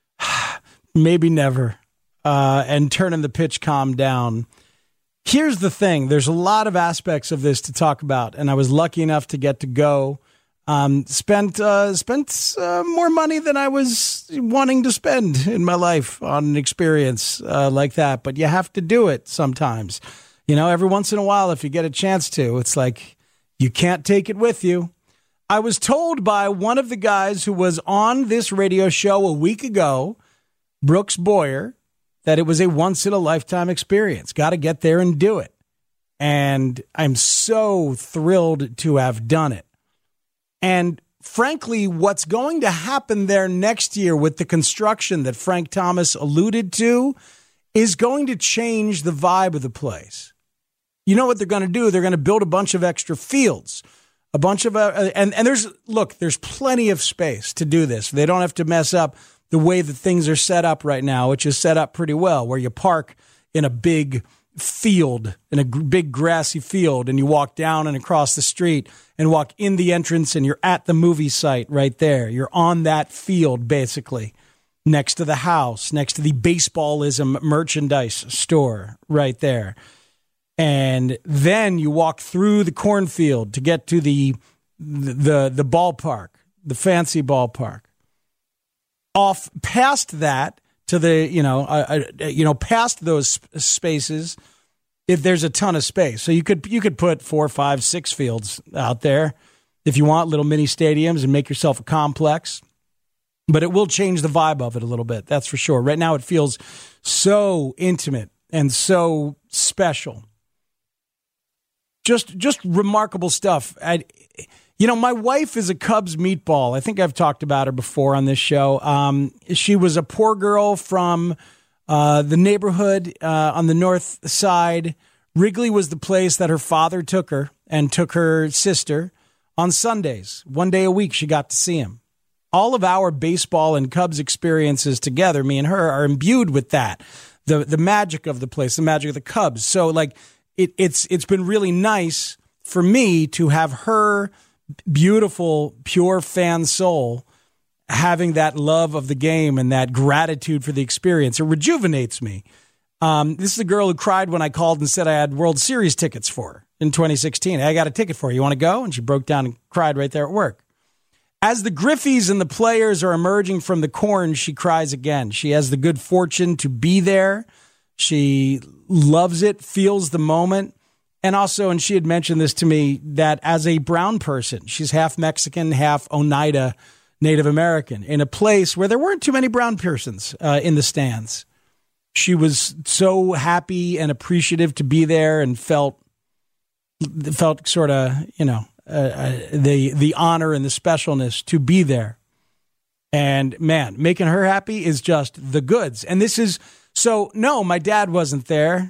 Maybe never. And turning the pitch comm down. Here's the thing. There's a lot of aspects of this to talk about, and I was lucky enough to get to go. Spent more money than I was wanting to spend in my life on an experience like that. But you have to do it sometimes. Every once in a while, if you get a chance to, it's like you can't take it with you. I was told by one of the guys who was on this radio show a week ago, Brooks Boyer, that it was a once-in-a-lifetime experience. Got to get there and do it. And I'm so thrilled to have done it. And frankly, what's going to happen there next year with the construction that Frank Thomas alluded to is going to change the vibe of the place. You know what they're going to do? They're going to build a bunch of extra fields, a bunch of and there's plenty of space to do this. They don't have to mess up the way that things are set up right now, which is set up pretty well, where you park in a big field, in a big grassy field, and you walk down and across the street and walk in the entrance, and you're at the movie site right there. You're on that field, basically, next to the house, next to the Baseballism merchandise store right there. And then you walk through the cornfield to get to the ballpark, the fancy ballpark. Off past that, to the past those spaces, if there's a ton of space, so you could put 4, 5, 6 fields out there if you want, little mini stadiums, and make yourself a complex. But it will change the vibe of it a little bit, that's for sure. Right now, it feels so intimate and so special. Just remarkable stuff. My wife is a Cubs meatball. I think I've talked about her before on this show. She was a poor girl from The neighborhood on the north side, Wrigley was the place that her father took her and took her sister on Sundays. 1 day a week she got to see him. All of our baseball and Cubs experiences together, me and her, are imbued with that. The magic of the place, the magic of the Cubs. So like it's been really nice for me to have her beautiful, pure fan soul having that love of the game and that gratitude for the experience. It rejuvenates me. This is a girl who cried when I called and said I had World Series tickets for her in 2016. I got a ticket for her. You want to go? And she broke down and cried right there at work. As the Griffies and the players are emerging from the corn, she cries again. She has the good fortune to be there. She loves it, feels the moment. And also, and she had mentioned this to me, that as a brown person, she's half Mexican, half Oneida Native American, in a place where there weren't too many brown persons in the stands. She was so happy and appreciative to be there and felt sort of, the honor and the specialness to be there. And man, making her happy is just the goods. And this is, so no, my dad wasn't there,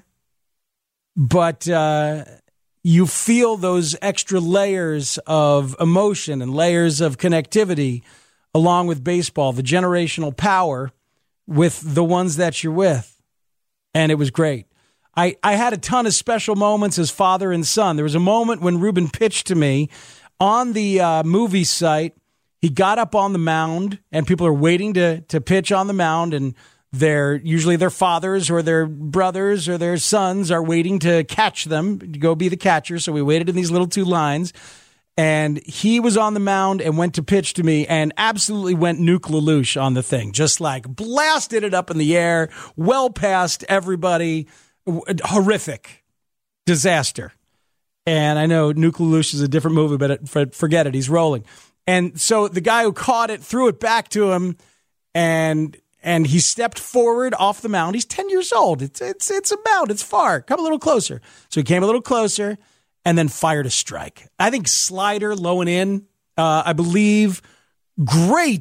but you feel those extra layers of emotion and layers of connectivity along with baseball, the generational power with the ones that you're with. And it was great. I had a ton of special moments as father and son. There was a moment when Ruben pitched to me on the movie site. He got up on the mound, and people are waiting to pitch on the mound, and usually their fathers or their brothers or their sons are waiting to catch them, to go be the catcher. So we waited in these little two lines, and he was on the mound and went to pitch to me and absolutely went Nuke LaLoosh on the thing, just like blasted it up in the air, well past everybody. Horrific disaster. And I know Nuke LaLoosh is a different movie, but forget it. He's rolling. And so the guy who caught it threw it back to him, and he stepped forward off the mound. He's 10 years old. It's a mound. It's far. Come a little closer. So he came a little closer and then fired a strike. I think slider low and in. I believe great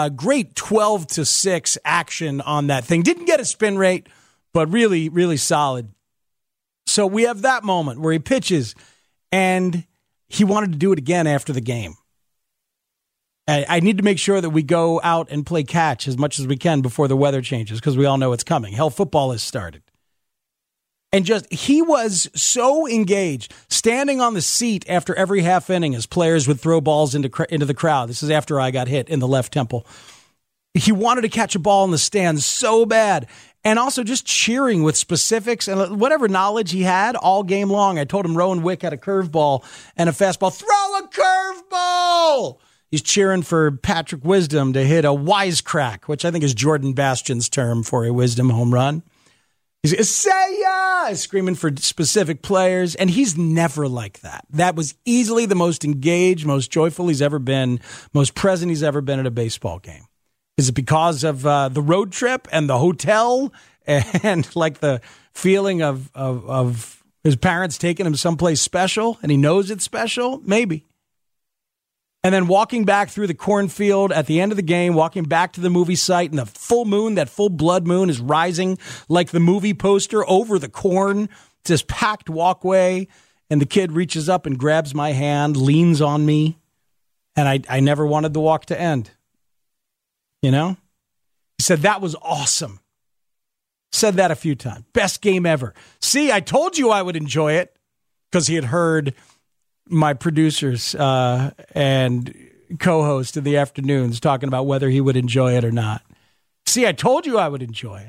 12-6 action on that thing. Didn't get a spin rate, but really, really solid. So we have that moment where he pitches, and he wanted to do it again after the game. I need to make sure that we go out and play catch as much as we can before the weather changes, because we all know it's coming. Hell, football has started. And he was so engaged, standing on the seat after every half inning as players would throw balls into the crowd. This is after I got hit in the left temple. He wanted to catch a ball in the stands so bad. And also just cheering with specifics and whatever knowledge he had all game long. I told him Rowan Wick had a curveball and a fastball. Throw a curveball! He's cheering for Patrick Wisdom to hit a wisecrack, which I think is Jordan Bastion's term for a Wisdom home run. He's say ya! Screaming for specific players, and he's never like that. That was easily the most engaged, most joyful he's ever been, most present he's ever been at a baseball game. Is it because of the road trip and the hotel and like the feeling of his parents taking him someplace special and he knows it's special? Maybe. And then walking back through the cornfield at the end of the game, walking back to the movie site, and the full moon, that full blood moon, is rising like the movie poster over the corn. It's this packed walkway, and the kid reaches up and grabs my hand, leans on me, and I never wanted the walk to end. You know? He said, that was awesome. Said that a few times. Best game ever. See, I told you I would enjoy it, because he had heard my producers and co-host in the afternoons talking about whether he would enjoy it or not. See, I told you I would enjoy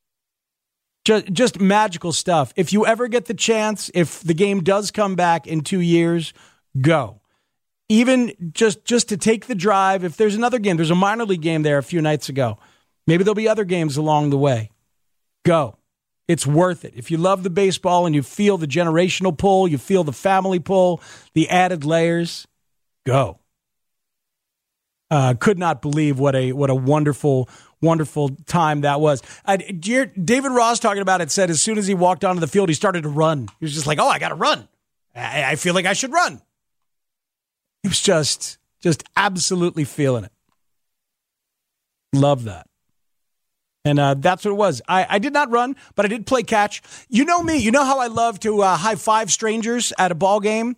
it. Just magical stuff. If you ever get the chance, if the game does come back in 2 years, go. Even just to take the drive, if there's another game, there's a minor league game there a few nights ago. Maybe there'll be other games along the way. Go. It's worth it. If you love the baseball and you feel the generational pull, you feel the family pull, the added layers, go. Could not believe what a wonderful, wonderful time that was. David Ross talking about it said as soon as he walked onto the field, he started to run. He was just like, oh, I got to run. I feel like I should run. He was just absolutely feeling it. Love that. And that's what it was. I did not run, but I did play catch. You know me. You know how I love to high-five strangers at a ball game?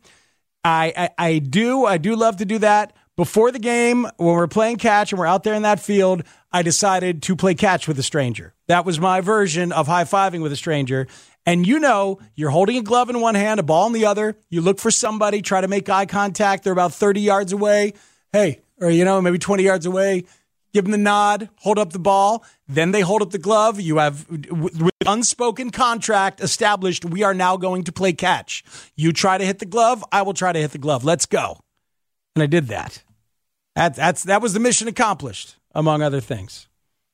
I do love to do that. Before the game, when we're playing catch and we're out there in that field, I decided to play catch with a stranger. That was my version of high-fiving with a stranger. And you know, you're holding a glove in one hand, a ball in the other. You look for somebody, try to make eye contact. They're about 30 yards away. Hey, or, maybe 20 yards away. Give them the nod, hold up the ball. Then they hold up the glove. You have, with unspoken contract established, we are now going to play catch. You try to hit the glove, I will try to hit the glove. Let's go. And I did that. That was the mission accomplished, among other things.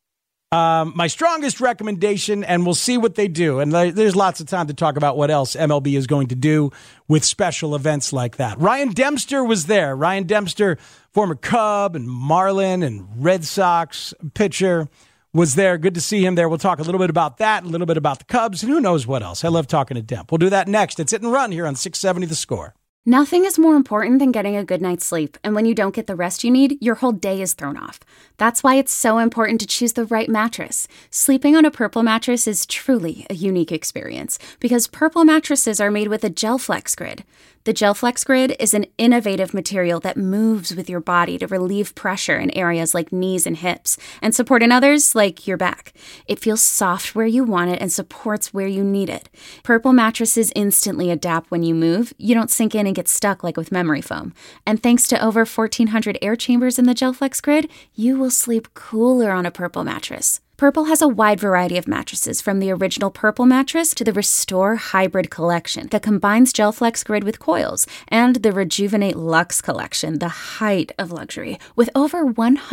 My strongest recommendation, and we'll see what they do, and there's lots of time to talk about what else MLB is going to do with special events like that. Ryan Dempster was there. Ryan Dempster, former Cub and Marlin and Red Sox pitcher, was there. Good to see him there. We'll talk a little bit about that, a little bit about the Cubs, and who knows what else. I love talking to Demp. We'll do that next. It's Hit and Run here on 670 The Score. Nothing is more important than getting a good night's sleep, and when you don't get the rest you need, your whole day is thrown off. That's why it's so important to choose the right mattress. Sleeping on a Purple mattress is truly a unique experience, because Purple mattresses are made with a GelFlex Grid. The GelFlex Grid is an innovative material that moves with your body to relieve pressure in areas like knees and hips, and support in others like your back. It feels soft where you want it and supports where you need it. Purple mattresses instantly adapt when you move. You don't sink in and get stuck like with memory foam. And thanks to over 1,400 air chambers in the GelFlex Grid, you will sleep cooler on a Purple mattress. Purple has a wide variety of mattresses, from the original Purple mattress to the Restore Hybrid collection that combines GelFlex Grid with coils, and the Rejuvenate Luxe collection, the height of luxury, with over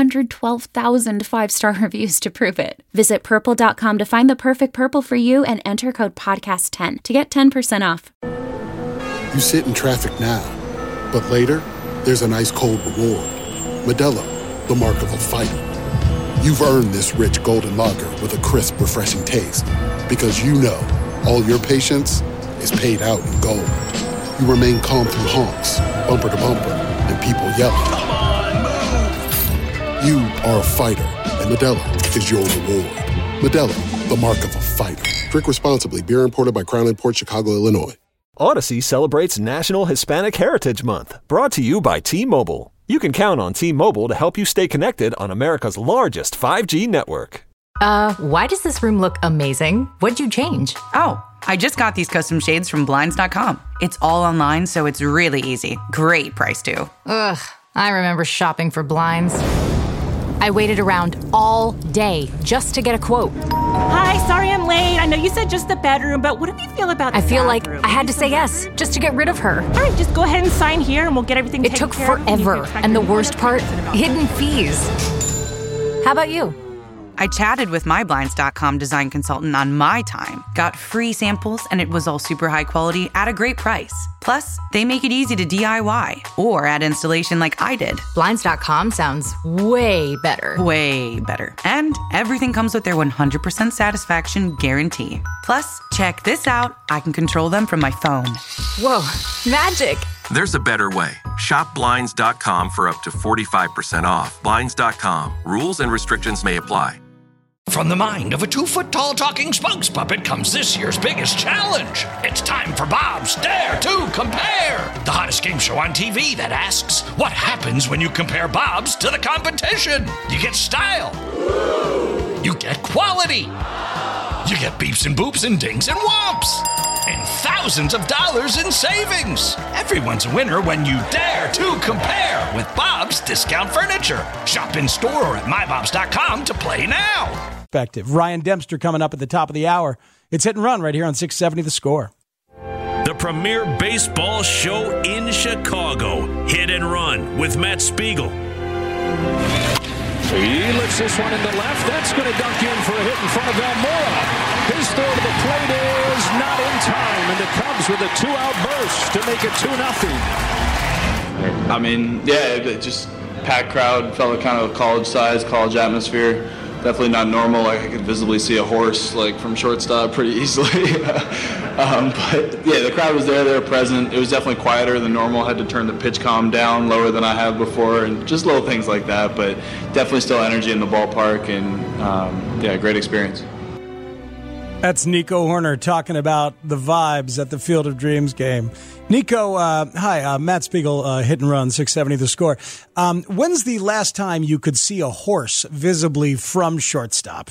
112,000 five-star reviews to prove it. Visit Purple.com to find the perfect Purple for you and enter code podcast10 to get 10% off. You sit in traffic now, but later, there's an ice-cold reward. Modelo, the mark of a fighter. You've earned this rich golden lager with a crisp, refreshing taste. Because you know all your patience is paid out in gold. You remain calm through honks, bumper to bumper, and people yelling. Come on, move! You are a fighter, and Modelo is your reward. Modelo, the mark of a fighter. Drink responsibly. Beer imported by Crown Imports, Chicago, Illinois. Odyssey celebrates National Hispanic Heritage Month, brought to you by T-Mobile. You can count on T-Mobile to help you stay connected on America's largest 5G network. Why does this room look amazing? What'd you change? Oh, I just got these custom shades from Blinds.com. It's all online, so it's really easy. Great price, too. Ugh, I remember shopping for blinds. I waited around all day just to get a quote. Hi, sorry I'm late. I know you said just the bedroom, but what do you feel about the I feel bathroom? like I had to say yes just to get rid of her. All right, just go ahead and sign here and we'll get everything taken care of. It took forever, and the worst part, hidden fees. How about you? I chatted with my Blinds.com design consultant on my time, got free samples, and it was all super high quality at a great price. Plus, they make it easy to DIY or add installation like I did. Blinds.com sounds way better. Way better. And everything comes with their 100% satisfaction guarantee. Plus, check this out. I can control them from my phone. Whoa, magic. There's a better way. Shop Blinds.com for up to 45% off. Blinds.com. Rules and restrictions may apply. From the mind of a 2-foot-tall talking spokes puppet comes this year's biggest challenge. It's time for Bob's Dare to Compare, the hottest game show on TV that asks, what happens when you compare Bob's to the competition? You get style. You get quality. You get beeps and boops and dings and whomps. And thousands of dollars in savings. Everyone's a winner when you dare to compare with Bob's Discount Furniture. Shop in store or at mybobs.com to play now. Ryan Dempster coming up at the top of the hour. It's Hit and Run right here on 670 The Score. The premier baseball show in Chicago. Hit and Run with Matt Spiegel. He lifts this one into left. That's going to dunk in for a hit in front of Almora. His throw to the plate is not in time, and the Cubs with a 2-out burst to make it 2-0. I mean, yeah, just packed crowd, felt kind of college size, college atmosphere. Definitely not normal. Like, I could visibly see a horse like from shortstop pretty easily. But yeah, the crowd was there. They were present. It was definitely quieter than normal. Had to turn the pitch comm down lower than I have before, and just little things like that. But definitely still energy in the ballpark, and yeah, great experience. That's Nico Horner talking about the vibes at the Field of Dreams game. Nico, hi, Matt Spiegel, Hit and Run, 670 The Score. When's the last time you could see a horse visibly from shortstop?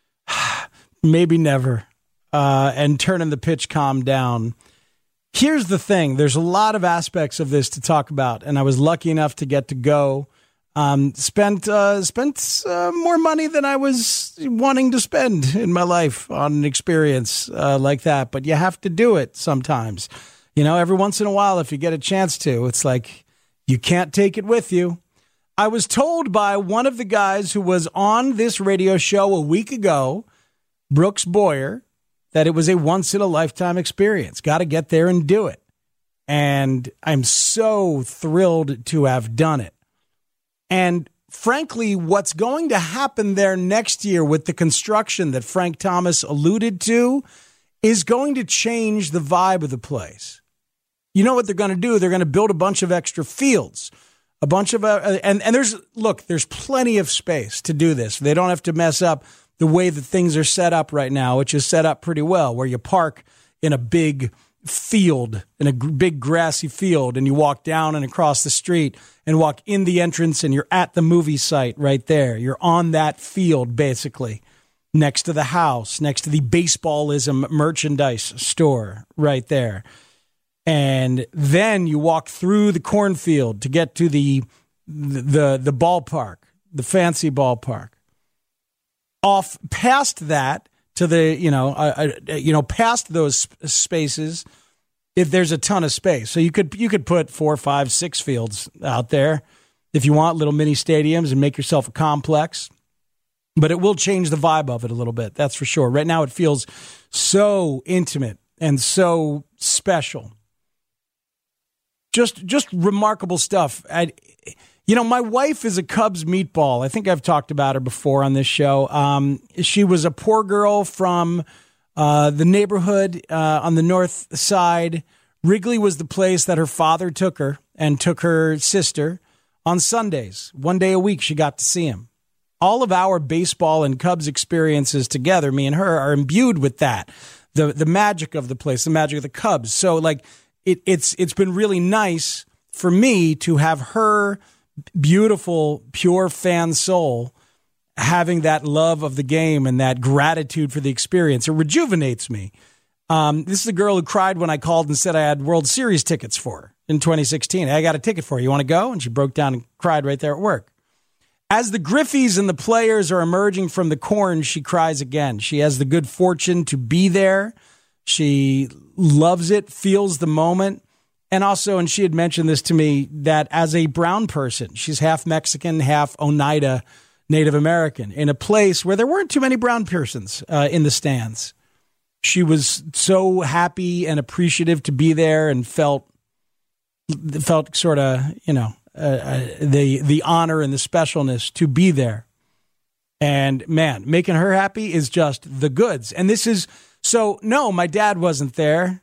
Maybe never. And turning the pitch comm down. Here's the thing. There's a lot of aspects of this to talk about, and I was lucky enough to get to go. Spent more money than I was wanting to spend in my life on an experience like that, but you have to do it sometimes. Every once in a while, if you get a chance to, it's like you can't take it with you. I was told by one of the guys who was on this radio show a week ago, Brooks Boyer, that it was a once-in-a-lifetime experience. Got to get there and do it. And I'm so thrilled to have done it. And frankly, what's going to happen there next year with the construction that Frank Thomas alluded to is going to change the vibe of the place. You know what they're going to do? They're going to build a bunch of extra fields. A bunch of and there's plenty of space to do this. They don't have to mess up the way that things are set up right now, which is set up pretty well, where you park in a big field, in a big grassy field, and you walk down and across the street and walk in the entrance, and you're at the movie site right there. You're on that field, basically, next to the house, next to the Baseballism merchandise store right there. And then you walk through the cornfield to get to the ballpark, the fancy ballpark. Off past that to the past those spaces, if there's a ton of space, so you could put 4, 5, 6 fields out there if you want, little mini stadiums, and make yourself a complex. But it will change the vibe of it a little bit, that's for sure. Right now, it feels so intimate and so special. Just remarkable stuff. My wife is a Cubs meatball. I think I've talked about her before on this show. She was a poor girl from the neighborhood on the north side. Wrigley was the place that her father took her and took her sister on Sundays. One day a week, she got to see him. All of our baseball and Cubs experiences together, me and her, are imbued with that. The magic of the place, the magic of the Cubs. So, it's been really nice for me to have her beautiful, pure fan soul having that love of the game and that gratitude for the experience. It rejuvenates me. This is a girl who cried when I called and said I had World Series tickets for her in 2016. I got a ticket for her. You want to go? And she broke down and cried right there at work. As the Griffies and the players are emerging from the corn, she cries again. She has the good fortune to be there. She loves it, feels the moment. And also, and she had mentioned this to me, that as a brown person, she's half Mexican, half Oneida Native American, in a place where there weren't too many brown persons in the stands. She was so happy and appreciative to be there and felt sort of, the honor and the specialness to be there. And man, making her happy is just the goods. And this is, so no, my dad wasn't there.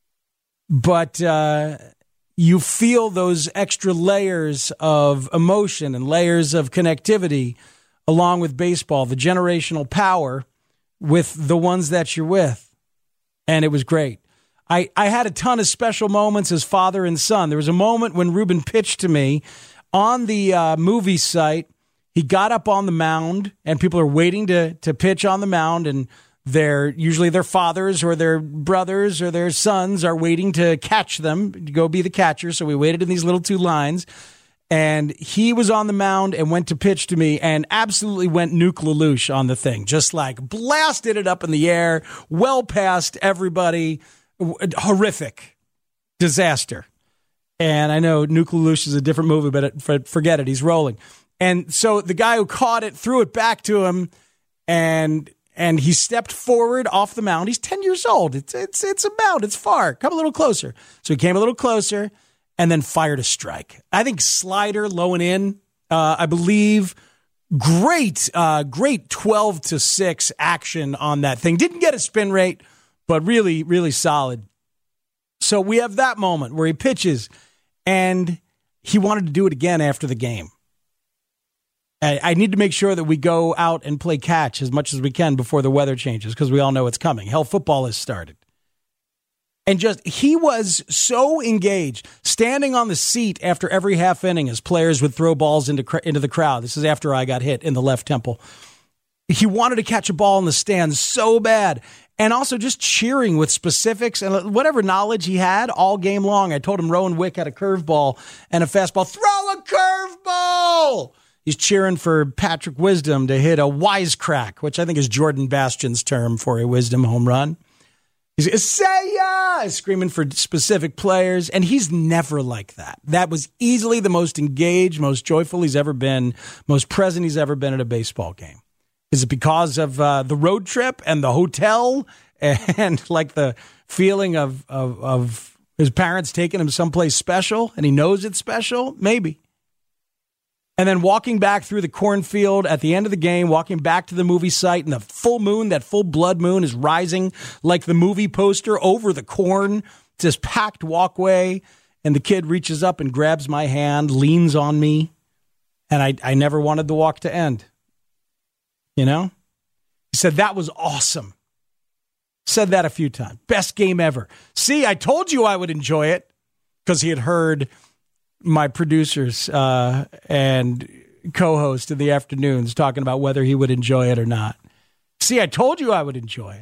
But you feel those extra layers of emotion and layers of connectivity along with baseball, the generational power with the ones that you're with. And it was great. I had a ton of special moments as father and son. There was a moment when Ruben pitched to me on the movie site. He got up on the mound, and people are waiting to pitch on the mound, and usually their fathers or their brothers or their sons are waiting to catch them, to go be the catcher. So we waited in these little 2 lines, and he was on the mound and went to pitch to me and absolutely went Nuke LaLoosh on the thing. Just blasted it up in the air, well past everybody. Horrific disaster. And I know Nuke LaLoosh is a different movie, but forget it. He's rolling. And so the guy who caught it threw it back to him, and he stepped forward off the mound. He's 10 years old. It's a mound. It's far. Come a little closer. So he came a little closer and then fired a strike. I think slider, low and in, I believe. Great 12-6 action on that thing. Didn't get a spin rate, but really, really solid. So we have that moment where he pitches, and he wanted to do it again after the game. I need to make sure that we go out and play catch as much as we can before the weather changes, because we all know it's coming. Hell, football has started. And he was so engaged, standing on the seat after every half inning as players would throw balls into the crowd. This is after I got hit in the left temple. He wanted to catch a ball in the stands so bad. And also just cheering with specifics and whatever knowledge he had all game long. I told him Rowan Wick had a curveball and a fastball. Throw a curveball! He's cheering for Patrick Wisdom to hit a wisecrack, which I think is Jordan Bastion's term for a Wisdom home run. He's say ya! Screaming for specific players, and he's never like that. That was easily the most engaged, most joyful he's ever been, most present he's ever been at a baseball game. Is it because of the road trip and the hotel and like the feeling of his parents taking him someplace special and he knows it's special? Maybe. And then walking back through the cornfield at the end of the game, walking back to the movie site, and the full moon, that full blood moon, is rising like the movie poster over the corn. It's this packed walkway, and the kid reaches up and grabs my hand, leans on me, and I never wanted the walk to end. You know? He said, that was awesome. Said that a few times. Best game ever. See, I told you I would enjoy it, because he had heard my producers and co-host in the afternoons talking about whether he would enjoy it or not. See, I told you I would enjoy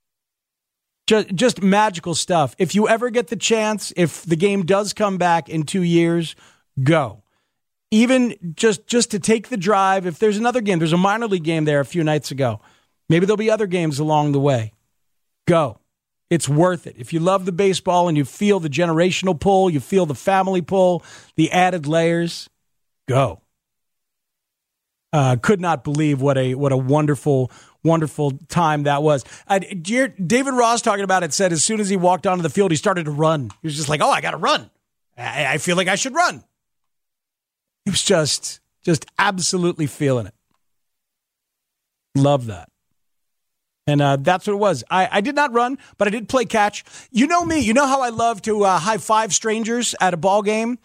it. Just magical stuff. If you ever get the chance, if the game does come back in 2 years, go. Even just to take the drive. If there's another game, there's a minor league game there a few nights ago. Maybe there'll be other games along the way. Go. It's worth it. If you love the baseball and you feel the generational pull, you feel the family pull, the added layers, go. Could not believe what a wonderful, wonderful time that was. David Ross talking about it said as soon as he walked onto the field, he started to run. He was just like, oh, I got to run. I feel like I should run. He was just absolutely feeling it. Love that. And that's what it was. I did not run, but I did play catch. You know me. You know how I love to high-five strangers at a ball game?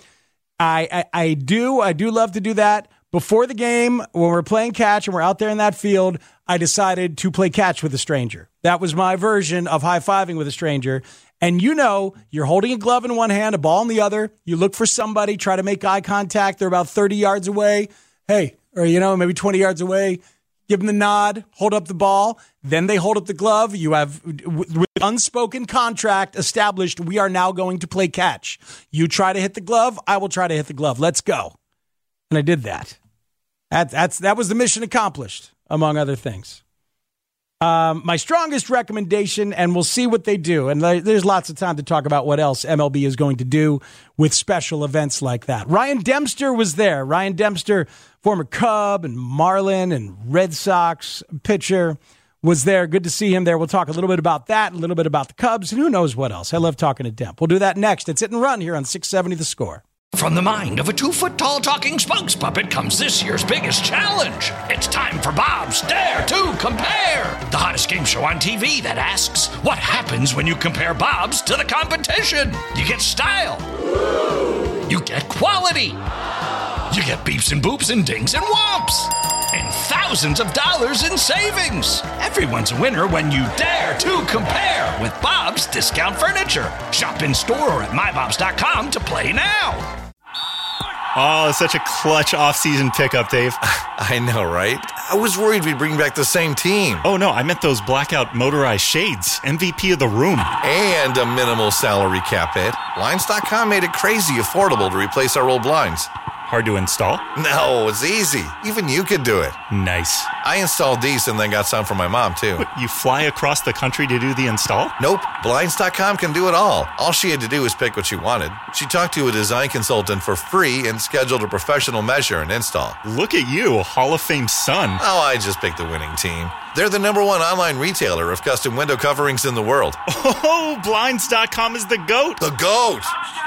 I do love to do that. Before the game, when we're playing catch and we're out there in that field, I decided to play catch with a stranger. That was my version of high-fiving with a stranger. And you know, you're holding a glove in one hand, a ball in the other. You look for somebody, try to make eye contact. They're about 30 yards away. Hey, or maybe 20 yards away. Give them the nod, hold up the ball, then they hold up the glove. You have, with unspoken contract established, we are now going to play catch. You try to hit the glove, I will try to hit the glove. Let's go. And I did that. That was the mission accomplished, among other things. My strongest recommendation, and we'll see what they do, and there's lots of time to talk about what else MLB is going to do with special events like that. Ryan Dempster was there. Ryan Dempster, former Cub and Marlin and Red Sox pitcher, was there. Good to see him there. We'll talk a little bit about that, a little bit about the Cubs, and who knows what else. I love talking to Demp. We'll do that next. It's Hit and Run here on 670 The Score. From the mind of a 2-foot-tall talking spokes puppet comes this year's biggest challenge. It's time for Bob's Dare to Compare, the hottest game show on TV that asks, what happens when you compare Bob's to the competition? You get style. You get quality. You get beeps and boops and dings and whomps. And thousands of dollars in savings. Everyone's a winner when you dare to compare with Bob's Discount Furniture. Shop in store or at mybobs.com to play now. Oh, such a clutch off-season pickup, Dave. I know, right? I was worried we'd bring back the same team. Oh, no, I meant those blackout motorized shades. MVP of the room. And a minimal salary cap hit. Blinds.com made it crazy affordable to replace our old blinds. Hard to install? No, it's easy. Even you could do it. Nice. I installed these and then got some for my mom, too. What, you fly across the country to do the install? Nope. Blinds.com can do it all. All she had to do was pick what she wanted. She talked to a design consultant for free and scheduled a professional measure and install. Look at you, a Hall of Fame son. Oh, I just picked the winning team. They're the #1 online retailer of custom window coverings in the world. Oh, Blinds.com is the GOAT. The GOAT!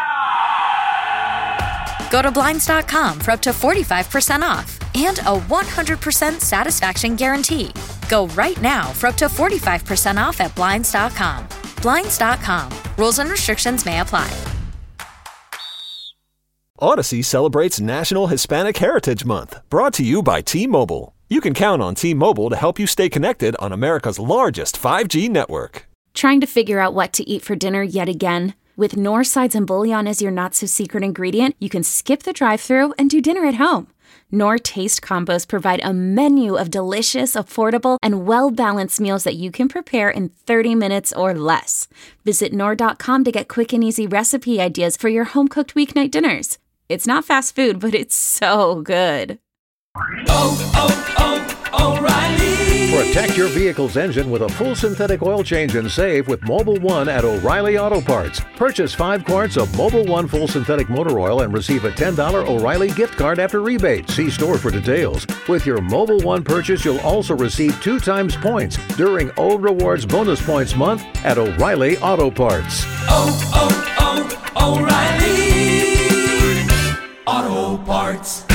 Go to Blinds.com for up to 45% off and a 100% satisfaction guarantee. Go right now for up to 45% off at Blinds.com. Blinds.com. Rules and restrictions may apply. Odyssey celebrates National Hispanic Heritage Month, brought to you by T-Mobile. You can count on T-Mobile to help you stay connected on America's largest 5G network. Trying to figure out what to eat for dinner yet again? With Knorr sides and bouillon as your not-so-secret ingredient, you can skip the drive-thru and do dinner at home. Knorr Taste Combos provide a menu of delicious, affordable, and well-balanced meals that you can prepare in 30 minutes or less. Visit Knorr.com to get quick and easy recipe ideas for your home-cooked weeknight dinners. It's not fast food, but it's so good. O'Reilly. Protect your vehicle's engine with a full synthetic oil change and save with Mobil 1 at O'Reilly Auto Parts. Purchase 5 quarts of Mobil 1 full synthetic motor oil and receive a $10 O'Reilly gift card after rebate. See store for details. With your Mobil 1 purchase, you'll also receive 2 times points during O Rewards Bonus Points Month at O'Reilly Auto Parts. O'Reilly Auto Parts.